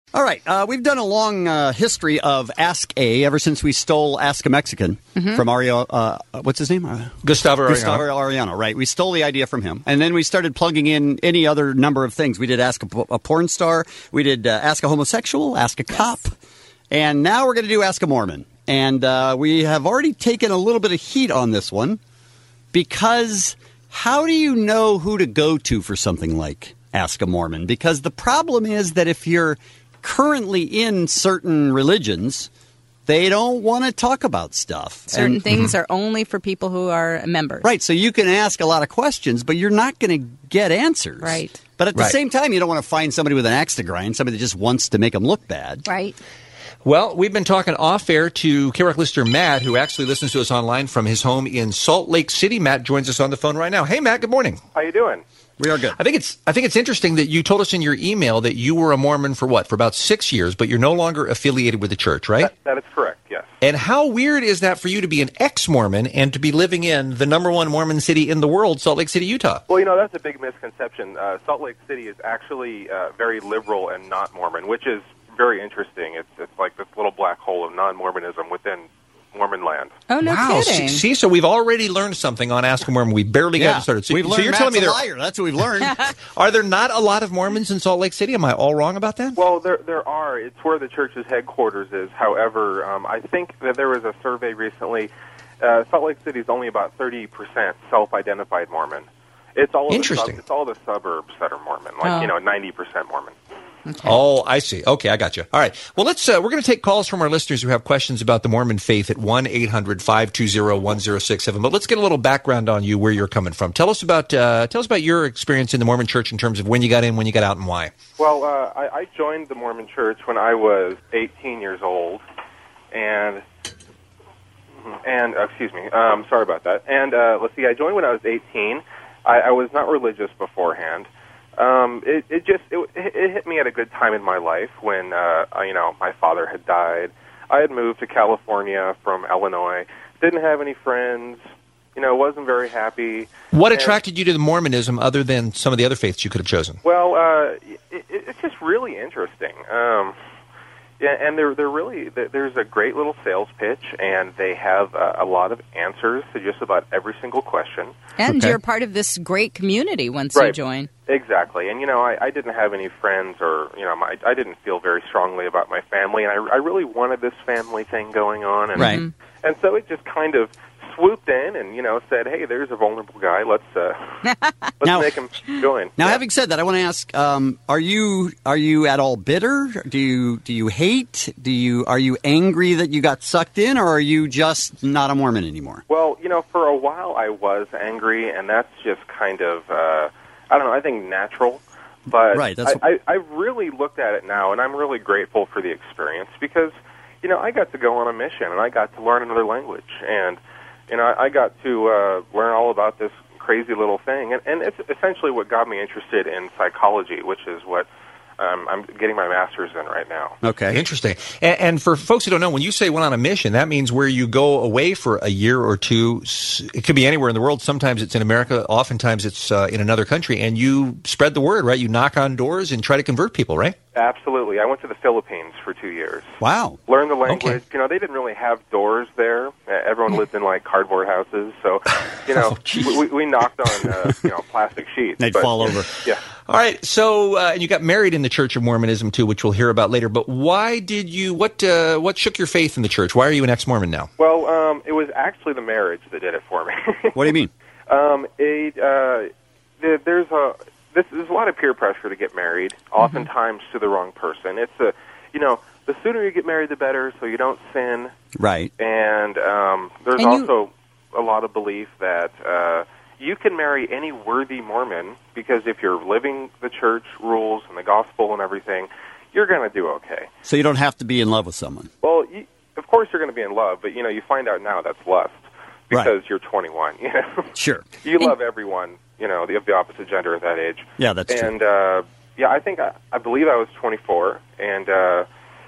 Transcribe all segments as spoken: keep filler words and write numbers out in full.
All right. Uh, we've done a long uh, history of Ask A ever since we stole Ask a Mexican mm-hmm. from Ario. Uh, what's his name? Uh, Gustavo Arellano. Gustavo Arellano, right. We stole the idea from him. And then we started plugging in any other number of things. We did Ask a, a Porn Star. We did uh, Ask a Homosexual, Ask a Cop. Yes. And now we're going to do Ask a Mormon. And uh, we have already taken a little bit of heat on this one because how do you know who to go to for something like Ask a Mormon? Because the problem is that if you're currently in certain religions, they don't want to talk about stuff. Certain and, things are only for people who are members. Right, so you can ask a lot of questions, but you're not going to get answers. Right. But at the right. same time, you don't want to find somebody with an axe to grind, somebody that just wants to make them look bad. Right. Well, we've been talking off-air to K R O C listener Matt, who actually listens to us online from his home in Salt Lake City. Matt joins us on the phone right now. Hey, Matt, good morning. How you doing? We are good. I think it's I think it's interesting that you told us in your email that you were a Mormon for what? For about six years, but you're no longer affiliated with the church, right? That, that is correct, yes. And how weird is that for you to be an ex-Mormon and to be living in the number one Mormon city in the world, Salt Lake City, Utah? Well, you know, that's a big misconception. Uh, Salt Lake City is actually uh, very liberal and not Mormon, which is very interesting. It's it's like this little black hole of non-Mormonism within Mormon land. Oh, no wow. kidding. See, so we've already learned something on Ask a Mormon. We barely yeah. got started. So, we've so learned you're Matt's telling me a there, liar. That's what we've learned. Are there not a lot of Mormons in Salt Lake City? Am I all wrong about that? Well, there there are. It's where the church's headquarters is. However, um, I think that there was a survey recently. Uh, Salt Lake City is only about thirty percent self-identified Mormon. It's all Interesting. The sub- it's all the suburbs that are Mormon, like oh. you know, ninety percent Mormon. Okay. Oh, I see. Okay, I got you. All right. Well, let's. Uh, we're going to take calls from our listeners who have questions about the Mormon faith at one eight hundred five two zero one zero six seven. But let's get a little background on you, where you're coming from. Tell us about uh, tell us about your experience in the Mormon Church in terms of when you got in, when you got out, and why. Well, uh, I, I joined the Mormon Church when I was eighteen years old, and and uh, excuse me, um, sorry about that. And uh, let's see, I joined when I was eighteen. I, I was not religious beforehand. Um, it, it just it, it hit me at a good time in my life when uh, you know my father had died. I had moved to California from Illinois. Didn't have any friends. You know, wasn't very happy. What and, attracted you to the Mormonism other than some of the other faiths you could have chosen? Well, uh, it, it's just really interesting. Um, yeah, and they're they're really there's a great little sales pitch, and they have uh, a lot of answers to just about every single question. And okay. you're part of this great community once right. you join. Exactly, and you know, I, I didn't have any friends, or you know, my, I didn't feel very strongly about my family, and I, I really wanted this family thing going on, and right. and so it just kind of swooped in and, you know, said, hey, there's a vulnerable guy. Let's uh, let's now, make him join. Now, yeah. having said that, I want to ask, um, are you are you at all bitter? Do you do you hate? Do you Are you angry that you got sucked in, or are you just not a Mormon anymore? Well, you know, for a while I was angry, and that's just kind of, uh, I don't know, I think natural. But right, that's I, I, I really looked at it now, and I'm really grateful for the experience because, you know, I got to go on a mission, and I got to learn another language, and you know, I got to uh, learn all about this crazy little thing, and, and it's essentially what got me interested in psychology, which is what um, I'm getting my master's in right now. Okay, interesting. And, and for folks who don't know, when you say went on a mission, that means where you go away for a year or two. It could be anywhere in the world. Sometimes it's in America. Oftentimes it's uh, in another country, and you spread the word, right? You knock on doors and try to convert people, right? Absolutely. I went to the Philippines for two years. Wow. Learned the language. Okay. You know, they didn't really have doors there. Uh, everyone lived in, like, cardboard houses. So, you know, oh, we, we knocked on, uh, you know, plastic sheets. They'd but, fall over. Yeah. All right. So uh, you got married in the Church of Mormonism, too, which we'll hear about later. But why did you, what uh, what shook your faith in the church? Why are you an ex-Mormon now? Well, um, it was actually the marriage that did it for me. What do you mean? Um, it, uh, there, there's a... This, there's a lot of peer pressure to get married, oftentimes mm-hmm. to the wrong person. It's a, you know, the sooner you get married, the better, so you don't sin. Right. And um, there's and also you... a lot of belief that uh, you can marry any worthy Mormon because if you're living the church rules and the gospel and everything, you're going to do okay. So you don't have to be in love with someone. Well, you, of course you're going to be in love, but, you know, you find out now that's lust because right. you're twenty-one. You know? Sure. You and... love everyone. You know, the, of the opposite gender at that age. Yeah, that's true. And, uh, yeah, I think, I, I believe I was twenty-four, and, uh,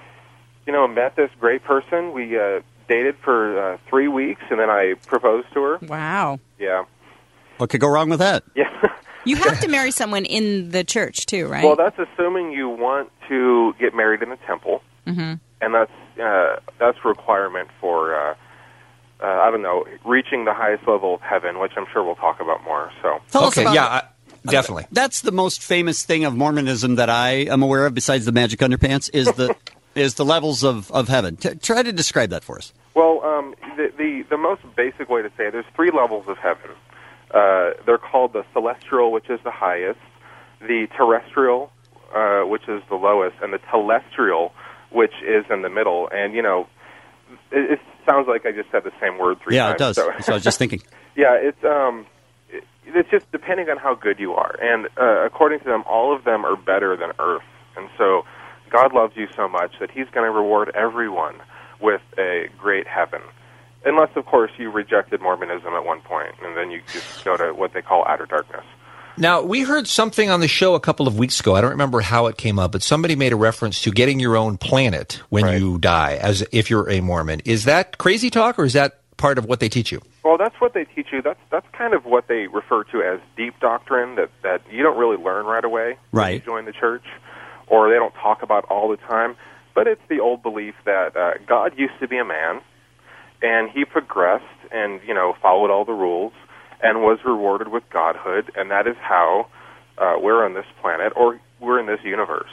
you know, met this great person. We uh, dated for uh, three weeks, and then I proposed to her. Wow. Yeah. What could go wrong with that? Yeah. You have to marry someone in the church, too, right? Well, that's assuming you want to get married in the temple, mm-hmm. and that's uh, that's a requirement for, uh, uh, I don't know, reaching the highest level of heaven, which I'm sure we'll talk about more. So, Tell us okay, about yeah, I, definitely. That's the most famous thing of Mormonism that I am aware of, besides the magic underpants, is the is the levels of, of heaven. T- try to describe that for us. Well, um, the, the the most basic way to say it, there's three levels of heaven. Uh, they're called the celestial, which is the highest, the terrestrial, uh, which is the lowest, and the telestial, which is in the middle. And, you know, it, it sounds like I just said the same word three yeah, times. Yeah, it does. So. So I was just thinking. Yeah, it's um, it, it's just depending on how good you are. And uh, according to them, all of them are better than earth. And so God loves you so much that he's going to reward everyone with a great heaven. Unless, of course, you rejected Mormonism at one point, and then you just go to what they call outer darkness. Now, we heard something on the show a couple of weeks ago. I don't remember how it came up, but somebody made a reference to getting your own planet when right. you die, as if you're a Mormon. Is that crazy talk, or is that part of what they teach you? Well, that's what they teach you. That's that's kind of what they refer to as deep doctrine, that, that you don't really learn right away right. when you join the church, or they don't talk about all the time. But it's the old belief that uh, God used to be a man, and he progressed and, you know, followed all the rules and was rewarded with godhood, and that is how uh, we're on this planet, or we're in this universe.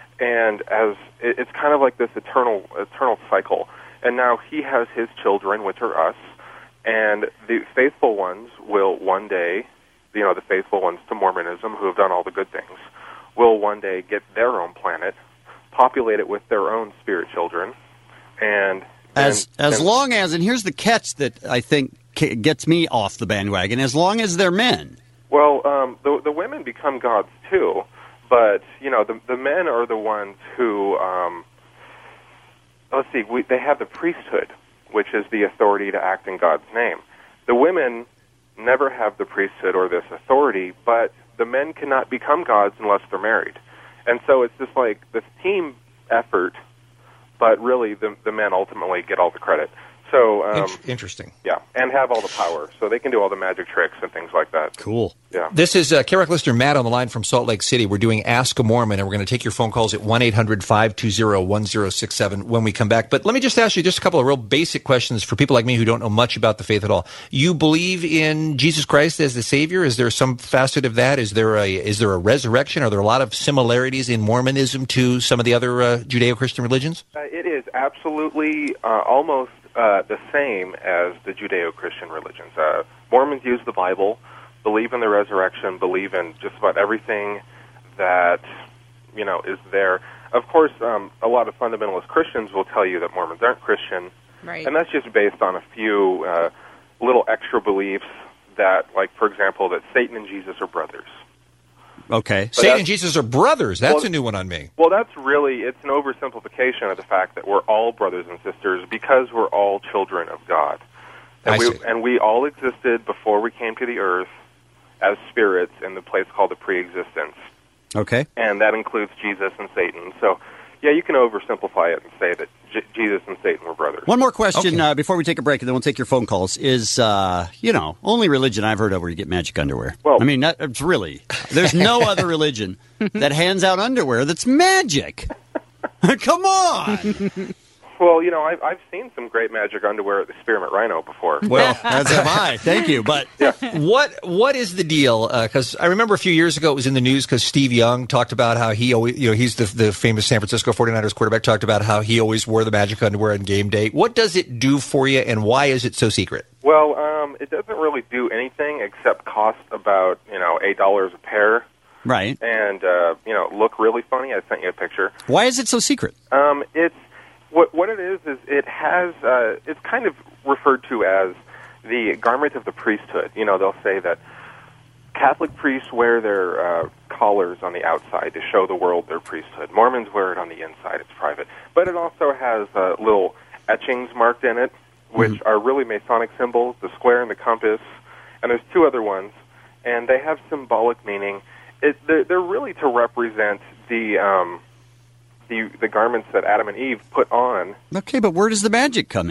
And as it, it's kind of like this eternal eternal cycle. And now he has his children, which are us, and the faithful ones will one day, you know, the faithful ones to Mormonism who have done all the good things, will one day get their own planet, populate it with their own spirit children, and As and, as and, long as, and here's the catch that I think gets me off the bandwagon, as long as they're men. Well, um, the the women become gods too, but you know the the men are the ones who, um, let's see, we, they have the priesthood, which is the authority to act in God's name. The women never have the priesthood or this authority, but the men cannot become gods unless they're married, and so it's just like this team effort. But really, the the men ultimately get all the credit. So um, interesting, yeah, and have all the power, so they can do all the magic tricks and things like that. Cool. Yeah. This is uh, K R O C listener Matt on the line from Salt Lake City. We're doing Ask a Mormon, and we're going to take your phone calls at one eight hundred five two zero one zero six seven when we come back. But let me just ask you just a couple of real basic questions for people like me who don't know much about the faith at all. You believe in Jesus Christ as the Savior? Is there some facet of that? Is there a is there a resurrection? Are there a lot of similarities in Mormonism to some of the other uh, Judeo-Christian religions? Uh, it is absolutely uh, almost uh, the same as the Judeo-Christian religions. Uh, Mormons use the Bible, believe in the resurrection, believe in just about everything that, you know, is there. Of course, um, a lot of fundamentalist Christians will tell you that Mormons aren't Christian, right. and that's just based on a few uh, little extra beliefs that, like, for example, that Satan and Jesus are brothers. Okay. But Satan and Jesus are brothers. That's well, a new one on me. Well, that's really, it's an oversimplification of the fact that we're all brothers and sisters because we're all children of God. And I we, see. and we all existed before we came to the earth as spirits in the place called the pre-existence. Okay. And that includes Jesus and Satan. So, yeah, you can oversimplify it and say that J- Jesus and Satan were brothers. One more question Okay. uh, before we take a break, and then we'll take your phone calls. Is uh, you know, only religion I've heard of where you get magic underwear. Well- I mean, that, it's really there's no other religion that hands out underwear that's magic. Come on. Well, you know, I've, I've seen some great magic underwear at the Spearmint Rhino before. Well, as have I. Thank you, but What what is the deal? Because I remember a few years ago it was in the news because Steve Young talked about how he always, you know, he's the the famous San Francisco forty-niners quarterback, talked about how he always wore the magic underwear on game day. What does it do for you, and why is it so secret? Well, um, it doesn't really do anything except cost about, you know, eight dollars a pair. right. And, uh, you know, look really funny. I sent you a picture. Why is it so secret? Um, it's what what it is is it has uh, it's kind of referred to as the garment of the priesthood. You know, they'll say that Catholic priests wear their uh, collars on the outside to show the world their priesthood. Mormons wear it on the inside; it's private. But it also has uh, little etchings marked in it, which mm-hmm. are really Masonic symbols: the square and the compass. And there's two other ones, and they have symbolic meaning. It, they're, they're really to represent the. Um, The, the garments that Adam and Eve put on. Okay, but where does the magic come in?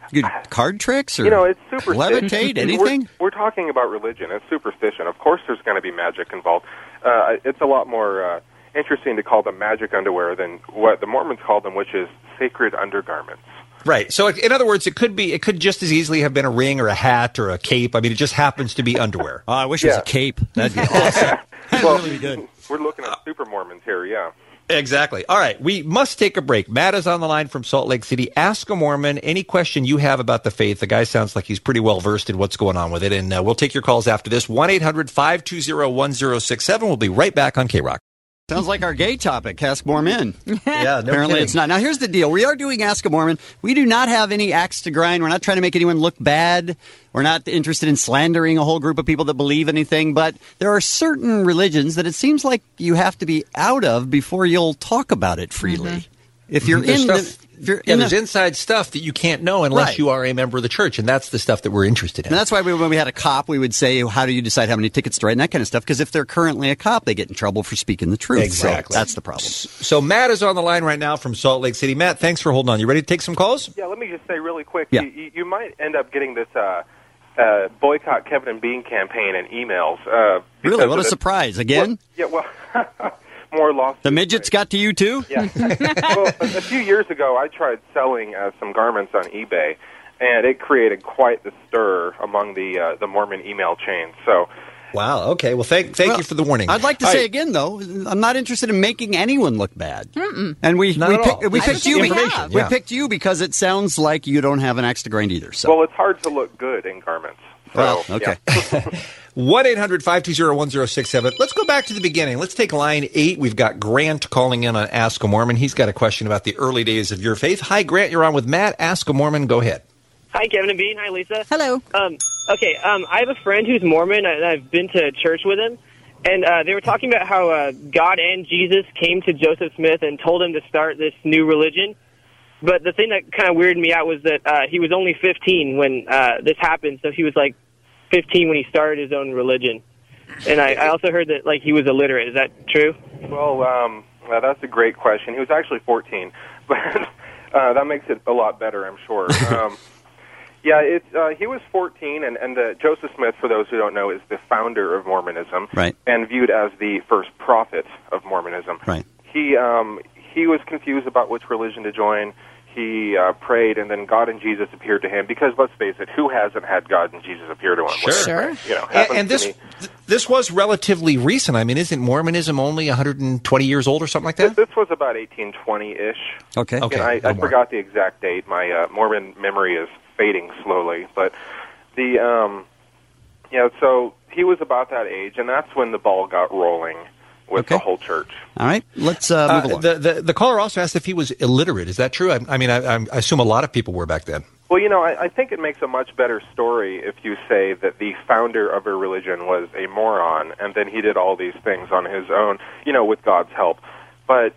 Good card tricks or You know, it's superstition. levitate, anything? We're, we're talking about religion. It's superstition. Of course there's going to be magic involved. Uh, it's a lot more uh, interesting to call them magic underwear than what the Mormons call them, which is sacred undergarments. Right. So, in other words, it could be, it could just as easily have been a ring or a hat or a cape. I mean, it just happens to be underwear. Oh, I wish it was Yeah. a cape. That'd be awesome. That'd Well, really be good. We're looking at super Mormons here, yeah. Exactly. All right. We must take a break. Matt is on the line from Salt Lake City. Ask a Mormon any question you have about the faith. The guy sounds like he's pretty well versed in what's going on with it. And uh, we'll take your calls after this. one eight hundred five two zero one zero six seven. We'll be right back on K-Rock. Sounds like our gay topic. Ask more men. Yeah, no Apparently kidding. it's not. Now, here's the deal. We are doing Ask a Mormon. We do not have any axe to grind. We're not trying to make anyone look bad. We're not interested in slandering a whole group of people that believe anything. But there are certain religions that it seems like you have to be out of before you'll talk about it freely. Mm-hmm. If you're There's in the... stuff- If you're Yeah, in there's the, inside stuff that you can't know unless Right. you are a member of the church, and that's the stuff that we're interested in. and that's why we, when we had a cop, we would say, how do you decide how many tickets to write and that kind of stuff? Because if they're currently a cop, they get in trouble for speaking the truth. Exactly. So that's the problem. So Matt is on the line right now from Salt Lake City. Matt, thanks for holding on. You ready to take some calls? Yeah, let me just say really quick, Yeah. you, you might end up getting this uh, uh, boycott Kevin and Bean campaign in emails. Uh, Really? because What a of the- surprise. Again? Well, yeah, well, more lawsuits. The midgets got to you, too? Yeah. Well, a, a few years ago, I tried selling uh, some garments on eBay, and it created quite the stir among the uh, the Mormon email chain. So, Wow. Okay. Well, thank thank Well, you for the warning. I'd like to All say right. again, though, I'm not interested in making anyone look bad. Mm-mm. And we Not we, at pick, all. we I picked think you. we because- have. We Yeah. picked you because it sounds like you don't have an axe to grind either. So, well, it's hard to look good in garments. So, well, okay. yeah. one eight hundred five two zero one zero six seven. Let's go back to the beginning. Let's take line eight. We've got Grant calling in on Ask a Mormon. He's got a question about the early days of your faith. Hi, Grant. You're on with Matt. Ask a Mormon. Go ahead. Hi, Kevin and Bean. Hi, Lisa. Hello. Um, okay, um, I have a friend who's Mormon, and I've been to church with him. And uh, they were talking about how uh, God and Jesus came to Joseph Smith and told him to start this new religion. But the thing that kind of weirded me out was that uh, he was only fifteen when uh, this happened, so he was like fifteen when he started his own religion. And I, I also heard that like he was illiterate. Is that true? Well, um, uh, that's a great question. He was actually fourteen, but uh, that makes it a lot better, I'm sure. Um, yeah, it, uh, he was fourteen, and, and uh, Joseph Smith, for those who don't know, is the founder of Mormonism, Right. and viewed as the first prophet of Mormonism. Right. He um, he was confused about which religion to join. He uh, prayed, and then God and Jesus appeared to him. Because let's face it, who hasn't had God and Jesus appear to him? Sure. Sure. You know, And, happens and to this me. th- this was relatively recent. I mean, isn't Mormonism only one hundred twenty years old or something like This, that? this was about eighteen twenty-ish. Okay. Okay. And I, no I more. forgot the exact date. My uh, Mormon memory is fading slowly, but the um, yeah. So he was about that age, and that's when the ball got rolling with Okay. the whole church. All right. Let's uh, move Uh, along. the, the the caller also asked if he was illiterate. Is that true? I, I mean, I, I assume a lot of people were back then. Well, you know, I, I think it makes a much better story if you say that the founder of a religion was a moron, and then he did all these things on his own, you know, with God's help. But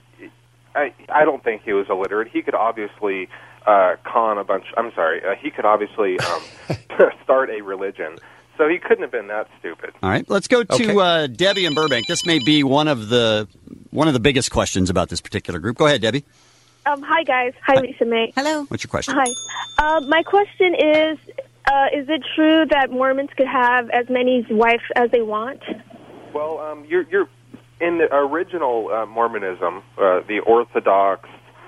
I, I don't think he was illiterate. He could obviously uh, con a bunch. I'm sorry. Uh, he could obviously um, start a religion. So he couldn't have been that stupid. All right. Let's go to Okay. uh, Debbie in Burbank. This may be one of the one of the biggest questions about this particular group. Go ahead, Debbie. Um, hi, guys. Hi, Lisa May. Hello. What's your question? Hi. Uh, my question is, uh, is it true that Mormons could have as many wives as they want? Well, um, you're, you're in the original uh, Mormonism, uh, the Orthodox,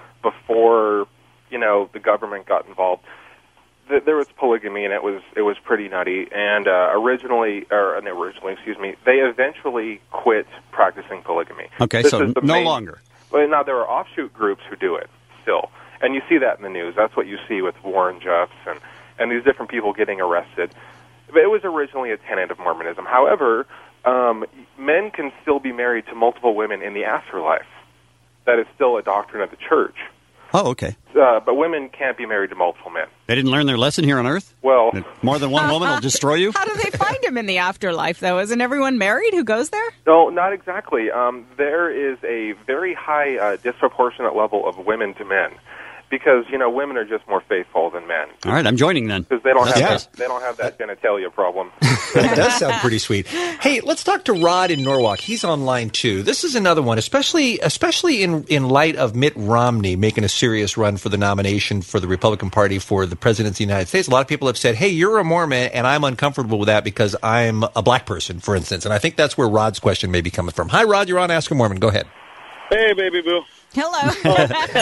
before you know the government got involved. Th- there was polygamy, and it was it was pretty nutty. And uh, originally, or uh, originally, excuse me, they eventually quit practicing polygamy. Okay, This so is the no main- longer. Well, now there are offshoot groups who do it still, and you see that in the news. That's what you see with Warren Jeffs and and these different people getting arrested. But it was originally a tenet of Mormonism. However, um, men can still be married to multiple women in the afterlife. That is still a doctrine of the church. Oh, okay. Uh, but women can't be married to multiple men. They didn't learn their lesson here on Earth? Well, That more than one woman will destroy you? How do they find him in the afterlife, though? Isn't everyone married who goes there? no, not exactly. Um, there is a very high uh, disproportionate level of women to men because you know women are just more faithful than men. All right, I'm joining then. Because they don't have Yeah. that, they don't have that genitalia problem. That does sound pretty sweet. Hey, let's talk to Rod in Norwalk. He's on line two. This is another one, especially especially in, in light of Mitt Romney making a serious run for the nomination for the Republican Party for the presidency of the United States. A lot of people have said, hey, you're a Mormon, and I'm uncomfortable with that because I'm a black person, for instance. And I think that's where Rod's question may be coming from. Hi, Rod. You're on Ask a Mormon. Go ahead. Hey, baby boo. Hello.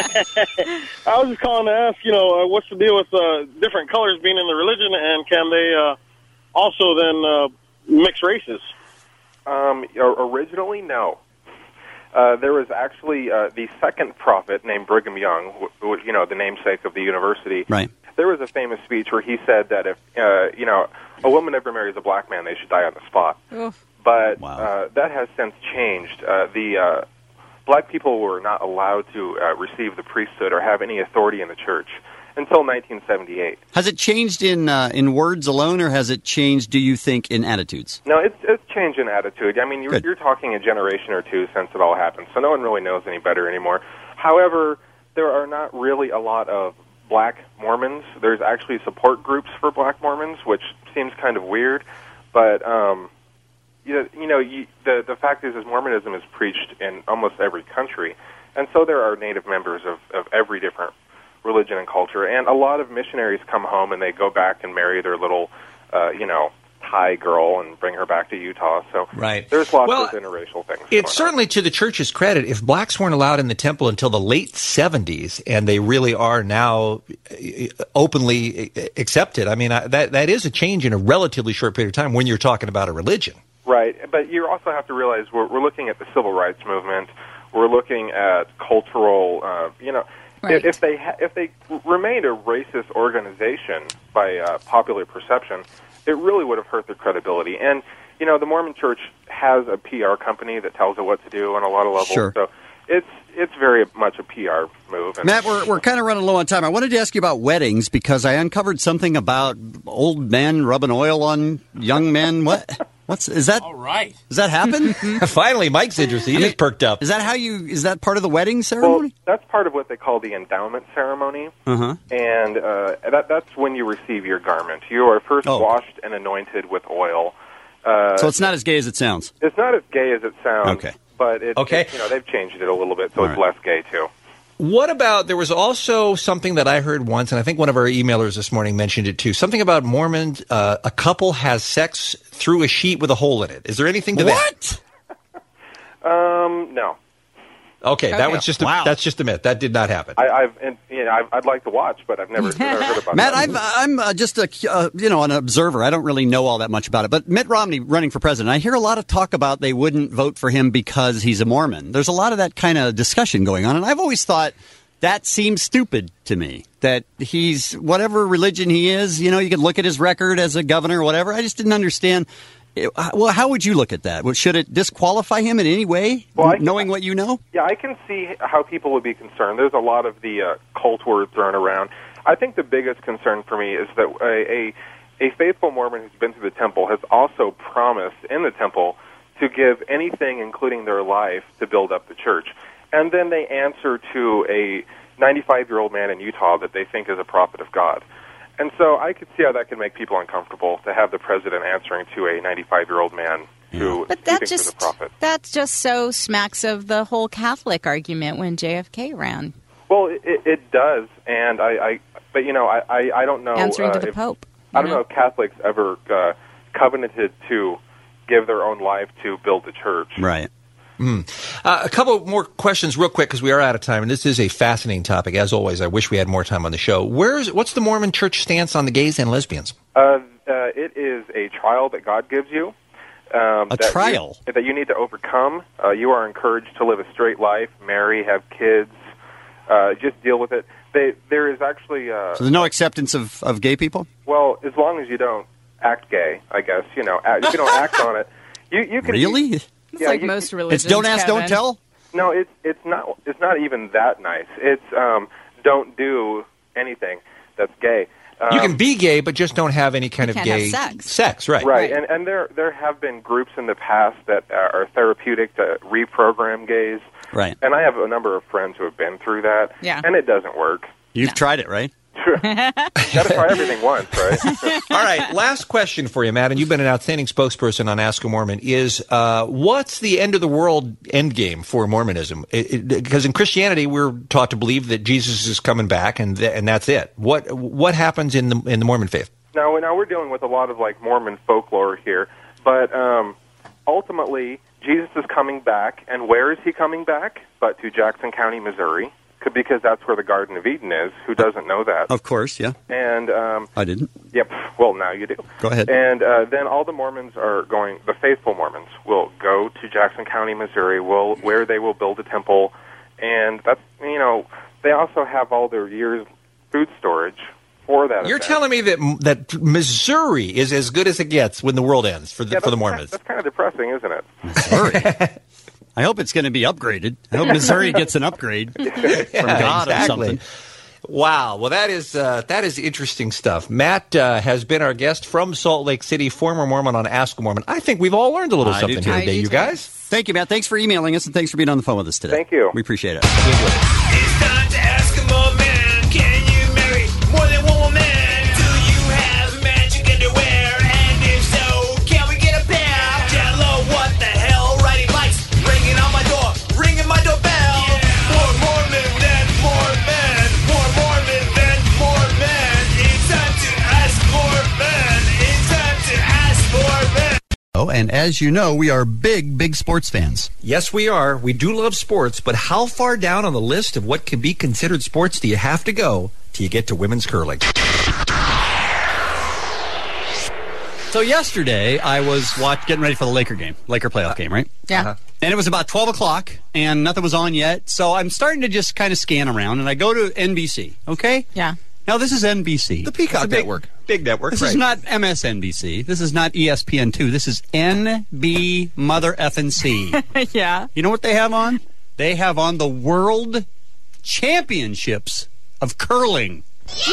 I was just calling to ask, you know, uh, what's the deal with uh, different colors being in the religion, and can they uh, also then uh, mix races? Um, originally, no. Uh, there was actually uh, the second prophet named Brigham Young, w- w- you know, the namesake of the university. Right. There was a famous speech where he said that if, uh, you know, a woman ever marries a black man, they should die on the spot. Oof. But Wow. uh, that has since changed. Uh, the uh, black people were not allowed to uh, receive the priesthood or have any authority in the church until nineteen seventy-eight. Has it changed in uh, in words alone, or has it changed, do you think, in attitudes? No, it's it's changed in attitude. I mean, you're, Good. you're talking a generation or two since it all happened, so no one really knows any better anymore. However, there are not really a lot of black Mormons. There's actually support groups for black Mormons, which seems kind of weird, but um, you know, you know you, the the fact is, is Mormonism is preached in almost every country, and so there are native members of, of every different religion and culture, and a lot of missionaries come home and they go back and marry their little, uh, you know, Thai girl and bring her back to Utah. So Right. there's lots Well, of interracial things. It's going certainly on. to the church's credit, if blacks weren't allowed in the temple until the late seventies, and they really are now uh, openly uh, accepted, I mean, I, that that is a change in a relatively short period of time when you're talking about a religion. Right, but you also have to realize we're, we're looking at the civil rights movement. We're looking at cultural, uh, you know, Right. if, if they ha- if they remained a racist organization by uh, popular perception, it really would have hurt their credibility. And you know, the Mormon Church has a P R company that tells it what to do on a lot of levels. Sure. So it's it's very much a P R move. And Matt, we're, we're kind of running low on time. I wanted to ask you about weddings because I uncovered something about old men rubbing oil on young men. What? What's is that? All right. Does that happen? Finally, Mike's interested. He just perked up. Is that how you? Is that part of the wedding well, ceremony? that's part of what they call the endowment ceremony. Uh huh. And uh, that, that's when you receive your garment. You are first Oh. washed and anointed with oil. Uh, So it's not as gay as it sounds. it's not as gay as it sounds. Okay. But it, Okay. it- you know, they've changed it a little bit, so All it's right. less gay too. What about, there was also something that I heard once, and I think one of our emailers this morning mentioned it too, something about Mormons, uh, a couple has sex through a sheet with a hole in it. Is there anything to What? Um, no, that? Okay, that Okay. was just a, Wow. that's just a myth. That did not happen. I, I've and, you know, I've, I'd like to watch, but I've never, never heard about Matt, that. I've, I'm uh, just a uh, you know an observer. I don't really know all that much about it. But Mitt Romney running for president, I hear a lot of talk about they wouldn't vote for him because he's a Mormon. There's a lot of that kind of discussion going on, and I've always thought that seems stupid to me. That he's whatever religion he is. You know, you could look at his record as a governor or whatever. I just didn't understand. It, well, how would you look at that? Well, should it disqualify him in any way, Well, I can- knowing what you know? Yeah, I can see how people would be concerned. There's a lot of the uh, cult word thrown around. I think the biggest concern for me is that a, a a faithful Mormon who's been to the temple has also promised in the temple to give anything, including their life, to build up the church. And then they answer to a ninety-five-year-old man in Utah that they think is a prophet of God. And so I could see how that could make people uncomfortable to have the president answering to a ninety-five-year-old man who But he that thinks is a just prophet. that just so smacks of the whole Catholic argument when J F K ran, Well, it, it, it does, and I, I, but you know, I, I, I don't know. answering uh, to the if, Pope. I don't you know if Catholics ever uh, covenanted to give their own life to build the church. Right. Uh, a couple more questions real quick because we are out of time, and this is a fascinating topic. As always, I wish we had more time on the show. Where's What's the Mormon Church stance on the gays and lesbians? Uh, uh, it is a trial that God gives you. Um, A that you- trial? that you need to overcome. Uh, you are encouraged to live a straight life, marry, have kids, uh, just deal with it. They, there is actually, uh, So there's no acceptance of, of gay people? well, as long as you don't act gay, I guess, you know, act, if you don't act on it, you, you can Really? It's Yeah, like you- most religions. It's don't ask, Kevin. don't tell? No, it's it's not it's not even that nice. It's um, don't do anything that's gay. Um, You can be gay, but just don't have any kind You of can't have gay sex. sex, right? right, Right. and and there there have been groups in the past that are therapeutic to reprogram gays, Right. and I have a number of friends who have been through that, Yeah. and it doesn't work. You've No. tried it, right? Sure. You got to try everything once, right? All right, last question for you, Matt, and you've been an outstanding spokesperson on Ask a Mormon, is uh, what's the end of the world end game for Mormonism? Because in Christianity, we're taught to believe that Jesus is coming back, and th- and that's it. What what happens in the in the Mormon faith? Now, now we're dealing with a lot of like Mormon folklore here, but um, ultimately, Jesus is coming back, and where is he coming back? But to Jackson County, Missouri. Because that's where the Garden of Eden is. Who doesn't know that? Of course, yeah. And um, I didn't. Yep. Well, now you do. Go ahead. And uh, then all the Mormons are going. The faithful Mormons will go to Jackson County, Missouri, will where they will build a temple, and that's you know they also have all their year's food storage for that. You're event. telling me that that Missouri is as good as it gets when the world ends for the Yeah, for the that's Mormons. Kind, that's kind of depressing, isn't it? Missouri. I hope it's going to be upgraded. I hope Missouri gets an upgrade from God or something. Wow. Well, that is uh, that is interesting stuff. Matt uh, has been our guest from Salt Lake City, former Mormon on Ask a Mormon. I think we've all learned a little I do something too. here I today, do you too. guys. Thank you, Matt. Thanks for emailing us, and thanks for being on the phone with us today. Thank you. We appreciate it. It's time to ask a Mormon. Can you marry more than one woman? Do you have magic underwear? And if so, can we get a pair? Jello, what the hell? Writing lights, ringing on my door, ringing my doorbell. More Mormon than more men. More Mormon than more men. It's time to ask more men. It's time to ask more men. Oh, and as you know, we are big, big sports fans. Yes, we are. We do love sports, but how far down on the list of what can be considered sports do you have to go till you get to women's curling? So yesterday, I was watch, getting ready for the Laker game, Laker playoff game, right? Yeah. Uh-huh. And it was about twelve o'clock, and nothing was on yet. So I'm starting to just kind of scan around, and I go to N B C, okay? Yeah. Now, this is N B C. The Peacock It's a big- Network. Big network, This right. is not M S N B C. This is not E S P N two. This is N B Mother Effin' C. Yeah. You know what they have on? They have on the World Championships of Curling.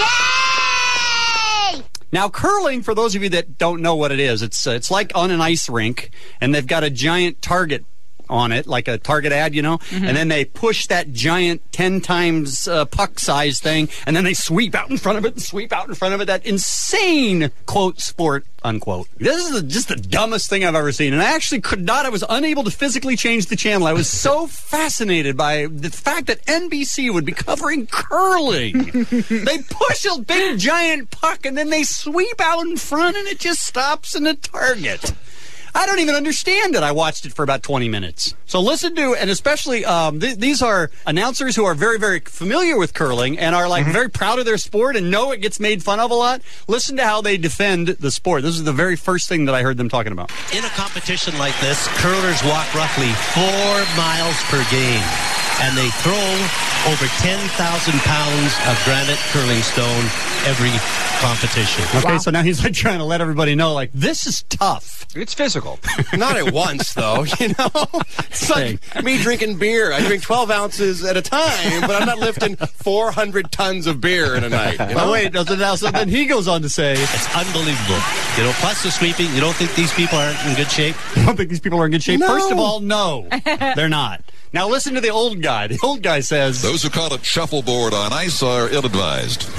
Yay! Now, curling, for those of you that don't know what it is, it's uh, it's like on an ice rink, and they've got a giant target on it, like a target ad, you know, Mm-hmm. and then they push that giant ten times uh, puck size thing, and then they sweep out in front of it and sweep out in front of it. That insane, quote, sport, unquote. This is the, just the dumbest thing I've ever seen, and I actually could not, I was unable to physically change the channel. I was so fascinated by the fact that N B C would be covering curling. They push a big giant puck, and then they sweep out in front, and it just stops in a target. I don't even understand it. I watched it for about twenty minutes. So listen to, and especially um, th- these are announcers who are very, very familiar with curling and are like very proud of their sport and know it gets made fun of a lot. Listen to how they defend the sport. This is the very first thing that I heard them talking about. In a competition like this, curlers walk roughly four miles per game, and they throw over ten thousand pounds of granite curling stone every competition. Okay, so now he's like trying to let everybody know, like, this is tough. It's physical. Not at once, though, you know? It's like me drinking beer. I drink twelve ounces at a time, but I'm not lifting four hundred tons of beer in a night. You know? Oh, wait, doesn't now, so then he goes on to say, It's unbelievable. You know, plus the sweeping, you don't think these people aren't in good shape? I don't think these people are in good shape. No. First of all, no, they're not. Now listen to the old guy. The old guy says, Those who call it shuffleboard on ice are ill-advised.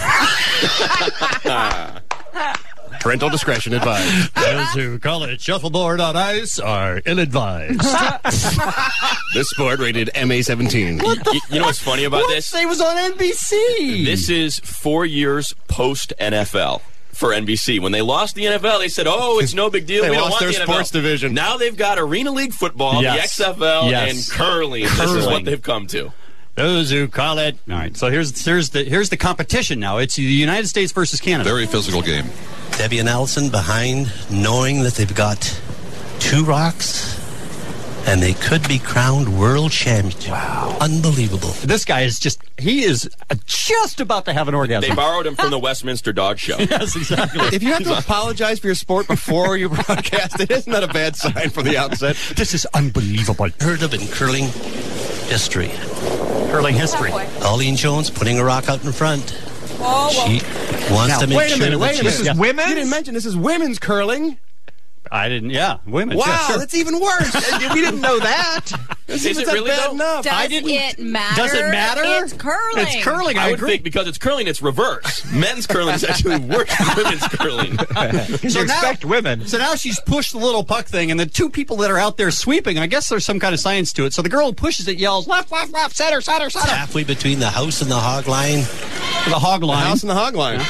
Parental discretion advised. those who call it shuffleboard on ice are ill-advised. This sport rated M A seventeen. Y- you know what's funny about What? this? It was on N B C. This is four years post N F L for N B C. When they lost the N F L, they said, "Oh, it's no big deal. They we don't lost want their the N F L." sports division. Now they've got Arena League football, Yes. the X F L, Yes. and curling. This is Curling. what they've come to. Those who call it. All right. So here's here's the here's the competition now. It's the United States versus Canada. Very physical game. Debbie and Allison behind, knowing that they've got two rocks, and they could be crowned world champion. Wow. Unbelievable. This guy is just he is just about to have an orgasm. They borrowed him from the Westminster Dog Show. Yes, exactly. If you have to apologize for your sport before you broadcast it, isn't that a bad sign from the outset? This is unbelievable. Heard of in curling history. Curling history. Arlene Jones putting a rock out in front. She wants Now, to make wait a sure minute, that wait a she's- minute. This is women? You didn't mention this is women's curling. I didn't. Yeah, women. Wow, yeah, sure. that's even worse. We didn't know that. Is it really, bad though? enough? Does I didn't. it matter? Does it matter? It's curling. It's curling. I, I would agree. think because it's curling, it's reverse. Men's curling is actually worse than women's curling. So you now- expect women. So now she's pushed the little puck thing, and the two people that are out there sweeping, I guess there's some kind of science to it. So the girl who pushes it yells, left, left, left, center, center, It's center. halfway between the house and the hog line. The hog The line. house and the hog line.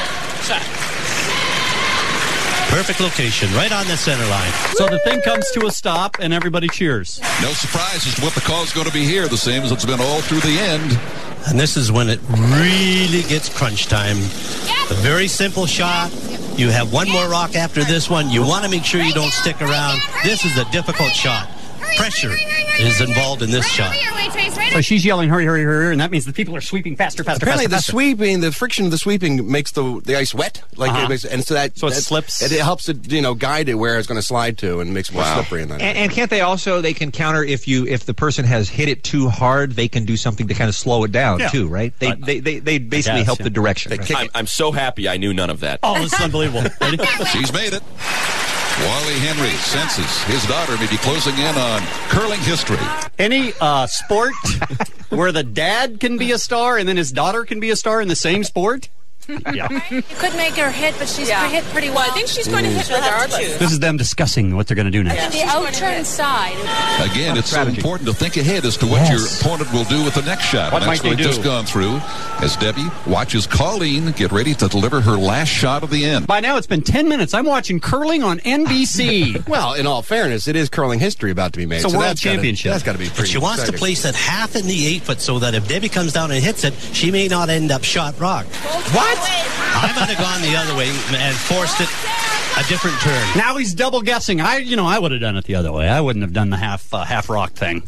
Perfect location, right on the center line. So the thing comes to a stop, and everybody cheers. No surprise as to what the call's going to be here, the same as it's been all through the end. And this is when it really gets crunch time. A very simple shot. You have one more rock after this one. You want to make sure you don't stick around. This is a difficult shot. Pressure is involved in this shot. So she's yelling, hurry, hurry, hurry, and that means the people are sweeping faster, faster, Apparently, faster, the faster. sweeping, the friction of the sweeping makes the the ice wet, like Uh-huh. it makes, and so that So it that- slips? It, it helps it, you know, guide it where it's going to slide to, and makes it more Wow. slippery. And then And, and can't they also, they can counter if you if the person has hit it too hard, they can do something to kind of slow it down, Yeah. too, right? They Uh, they, they, they basically guess, help yeah. the direction. They right? kick I'm, I'm so happy I knew none of that. Oh, this is unbelievable. Ready? She's made it. Wally Henry senses his daughter may be closing in on curling history. Any uh, sport where the dad can be a star and then his daughter can be a star in the same sport? Yeah. You could make her hit, but she's hit pretty well. I think she's going to hit regardless. This is them discussing what they're going to do next. The outturn side. Again, it's so strategy. important to think ahead as to what Yes. your opponent will do with the next shot. What and that's might what they we've do? just gone through as Debbie watches Colleen get ready to deliver her last shot of the end. By now, it's been ten minutes. I'm watching curling on N B C. well, in all fairness, it is curling history about to be made. It's a so world that's gotta- championship. That's got to be pretty. But she wants to exciting. place it half in the eight foot so that if Debbie comes down and hits it, she may not end up shot rock. What? I might have gone the other way and forced it a different turn. Now he's double guessing. I, you know, I would have done it the other way. I wouldn't have done the half uh, half rock thing.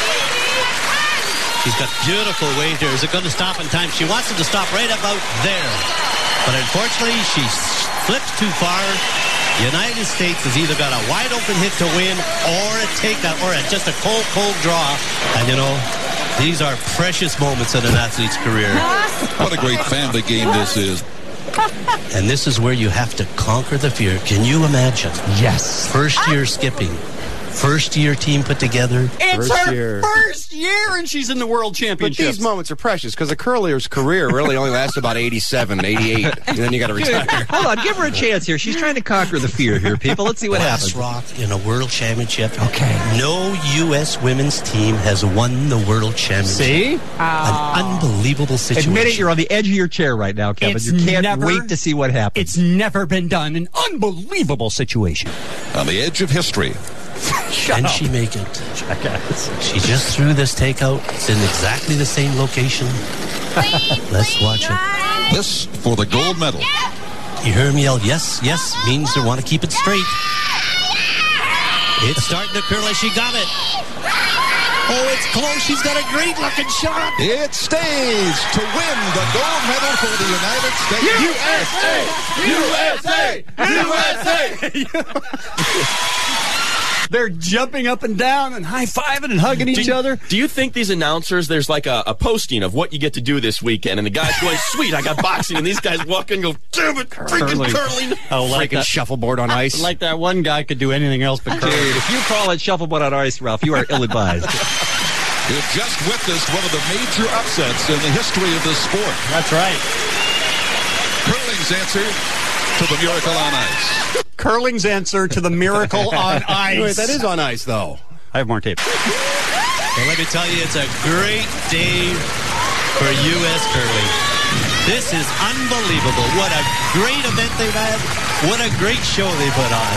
She's got beautiful weight here. Is it going to stop in time? She wants it to stop right about there. But unfortunately, she flipped too far. The United States has either got a wide open hit to win or a takeout or a, just a cold, cold draw. And, you know, these are precious moments in an athlete's career. What a great family game this is. And this is where you have to conquer the fear. Can you imagine? Yes. First year skipping. First year team put together. It's First her year. first year, and she's in the World But Championships. these moments are precious because a curler's career really only lasts about eighty-seven, eighty-eight, and then you got to retire. Hold on, give her a chance here. She's trying to conquer the fear here, people. Let's see what Last happens. rock in a world championship. Okay. No U S women's team has won the world championship. See? An unbelievable situation. Admit it, you're on the edge of your chair right now, Kevin. It's you can't never- wait to see what happens. It's never been done. An unbelievable situation. On the edge of history. Can she make it? She just threw this takeout. It's in exactly the same location. Let's watch it. This for the gold medal. You hear me yell, yes, yes, means they want to keep it straight. It's starting to curl like she got it. Oh, it's close. She's got a great looking shot. It stays to win the gold medal for the United States. U S A! U S A! They're jumping up and down and high-fiving and hugging each do, other. Do you think these announcers, there's like a, a posting of what you get to do this weekend, and the guy's going, sweet, I got boxing, and these guys walk in and go, damn it, freaking curling. Oh, like Freaking that, shuffleboard on ice. like that one guy could do anything else but curl. Dude, if you call it shuffleboard on ice, Ralph, you are ill-advised. We've just witnessed one of the major upsets in the history of this sport. That's right. Curling's answer to the miracle on ice. Curling's answer to the miracle on ice. Wait, that is on ice, though. I have more tape. And let me tell you, it's a great day for U S curling. This is unbelievable. What a great event they've had. What a great show they put on.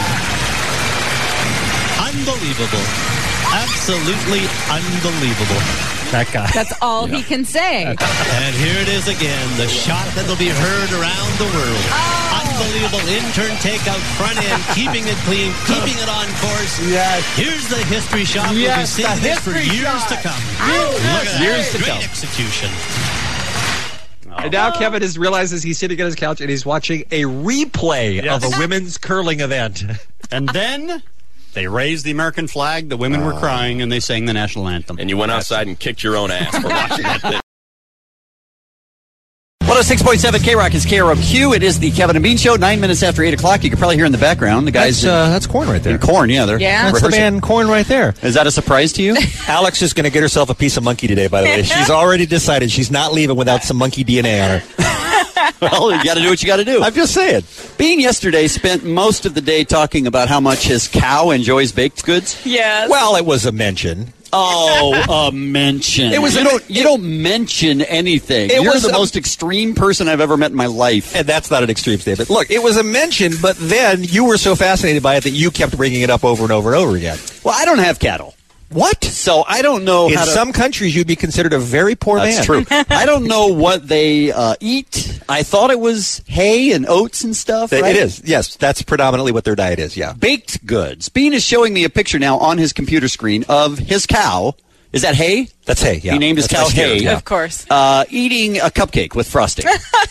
Unbelievable. Absolutely unbelievable. That guy. That's all he can say. And here it is again, the shot that'll be heard around the world. Unbelievable in-turn takeout, front end, keeping it clean, keeping it on course. Yes. Here's the history shot. Yes, we'll be the seeing this for history years shot. to come. Yes, Look at years that. to Great come. execution. And now Kevin is realizes he's sitting on his couch and he's watching a replay Yes. of a women's curling event. And then they raised the American flag, the women were crying, and they sang the national anthem. And you went outside and kicked your own ass for watching that thing. one oh six point seven K-Rock is K R O Q. It is the Kevin and Bean Show, nine minutes after eight o'clock. You can probably hear in the background the guys. That's, uh, that's Korn right there. In Korn, yeah. They're Yeah. That's the rehearsing. band Korn right there. Is that a surprise to you? Alex is going to get herself a piece of monkey today, by the way. She's already decided she's not leaving without some monkey D N A on her. Well, you got to do what you got to do. I'm just saying. Bean yesterday spent most of the day talking about how much his cow enjoys baked goods. Yes. Well, it was a mention. Oh, a mention. It was you a- don't you don't mention anything. It You're was the a- most extreme person I've ever met in my life. And that's not an extreme statement. Look, it was a mention, but then you were so fascinated by it that you kept bringing it up over and over and over again. Well, I don't have cattle. What? So I don't know In how to... some countries, you'd be considered a very poor man. That's true. I don't know what they uh, eat. I thought it was hay and oats and stuff. It right? is, yes. That's predominantly what their diet is, yeah. Baked goods. Bean is showing me a picture now on his computer screen of his cow. Is that hay? That's hay, yeah. He named his That's cow my steer, Hay. yeah. Of course. Uh, eating a cupcake with frosting.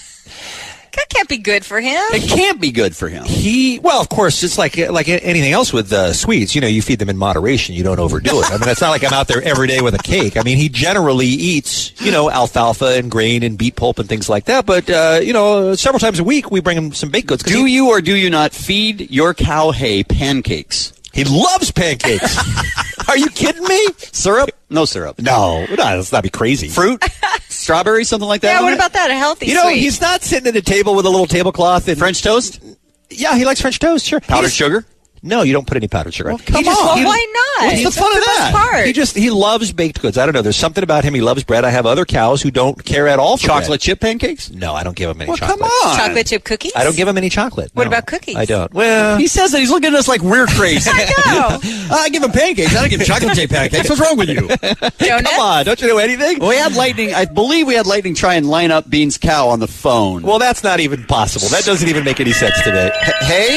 That can't be good for him. It can't be good for him. He, well, of course, it's like like anything else with uh, sweets. You know, you feed them in moderation. You don't overdo it. I mean, it's not like I'm out there every day with a cake. I mean, he generally eats, you know, alfalfa and grain and beet pulp and things like that. But, uh, you know, several times a week we bring him some baked goods. Do he, you or do you not feed your cow Hay pancakes? He loves pancakes. Are you kidding me? Syrup? No syrup. No, no, let's not be crazy. Fruit? Strawberry? Something like that? Yeah, on what it? about that? A healthy You know, sweet. he's not sitting at a table with a little tablecloth and French toast? Yeah, he likes French toast. Sure. Powdered He just- sugar? No, you don't put any powdered sugar. on. come He just- on. Well, he- why not? What's the That's fun of best that? part. He just he loves baked goods. I don't know. There's something about him. He loves bread. I have other cows who don't care at all for Chocolate bread. chip pancakes? No, I don't give him any Well, chocolate. come on. Chocolate chip cookies? I don't give him any chocolate. What no. about cookies? I don't. Well, He says that. He's looking at us like we're crazy. I know. I give him pancakes. I don't give him chocolate chip pancakes. What's wrong with you? Donuts? come on. Don't you know anything? We had Lightning. I believe we had Lightning try and line up Bean's cow on the phone. Well, that's not even possible. That doesn't even make any sense to me. Hey?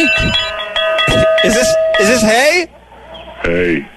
Is this is this hay? Hey.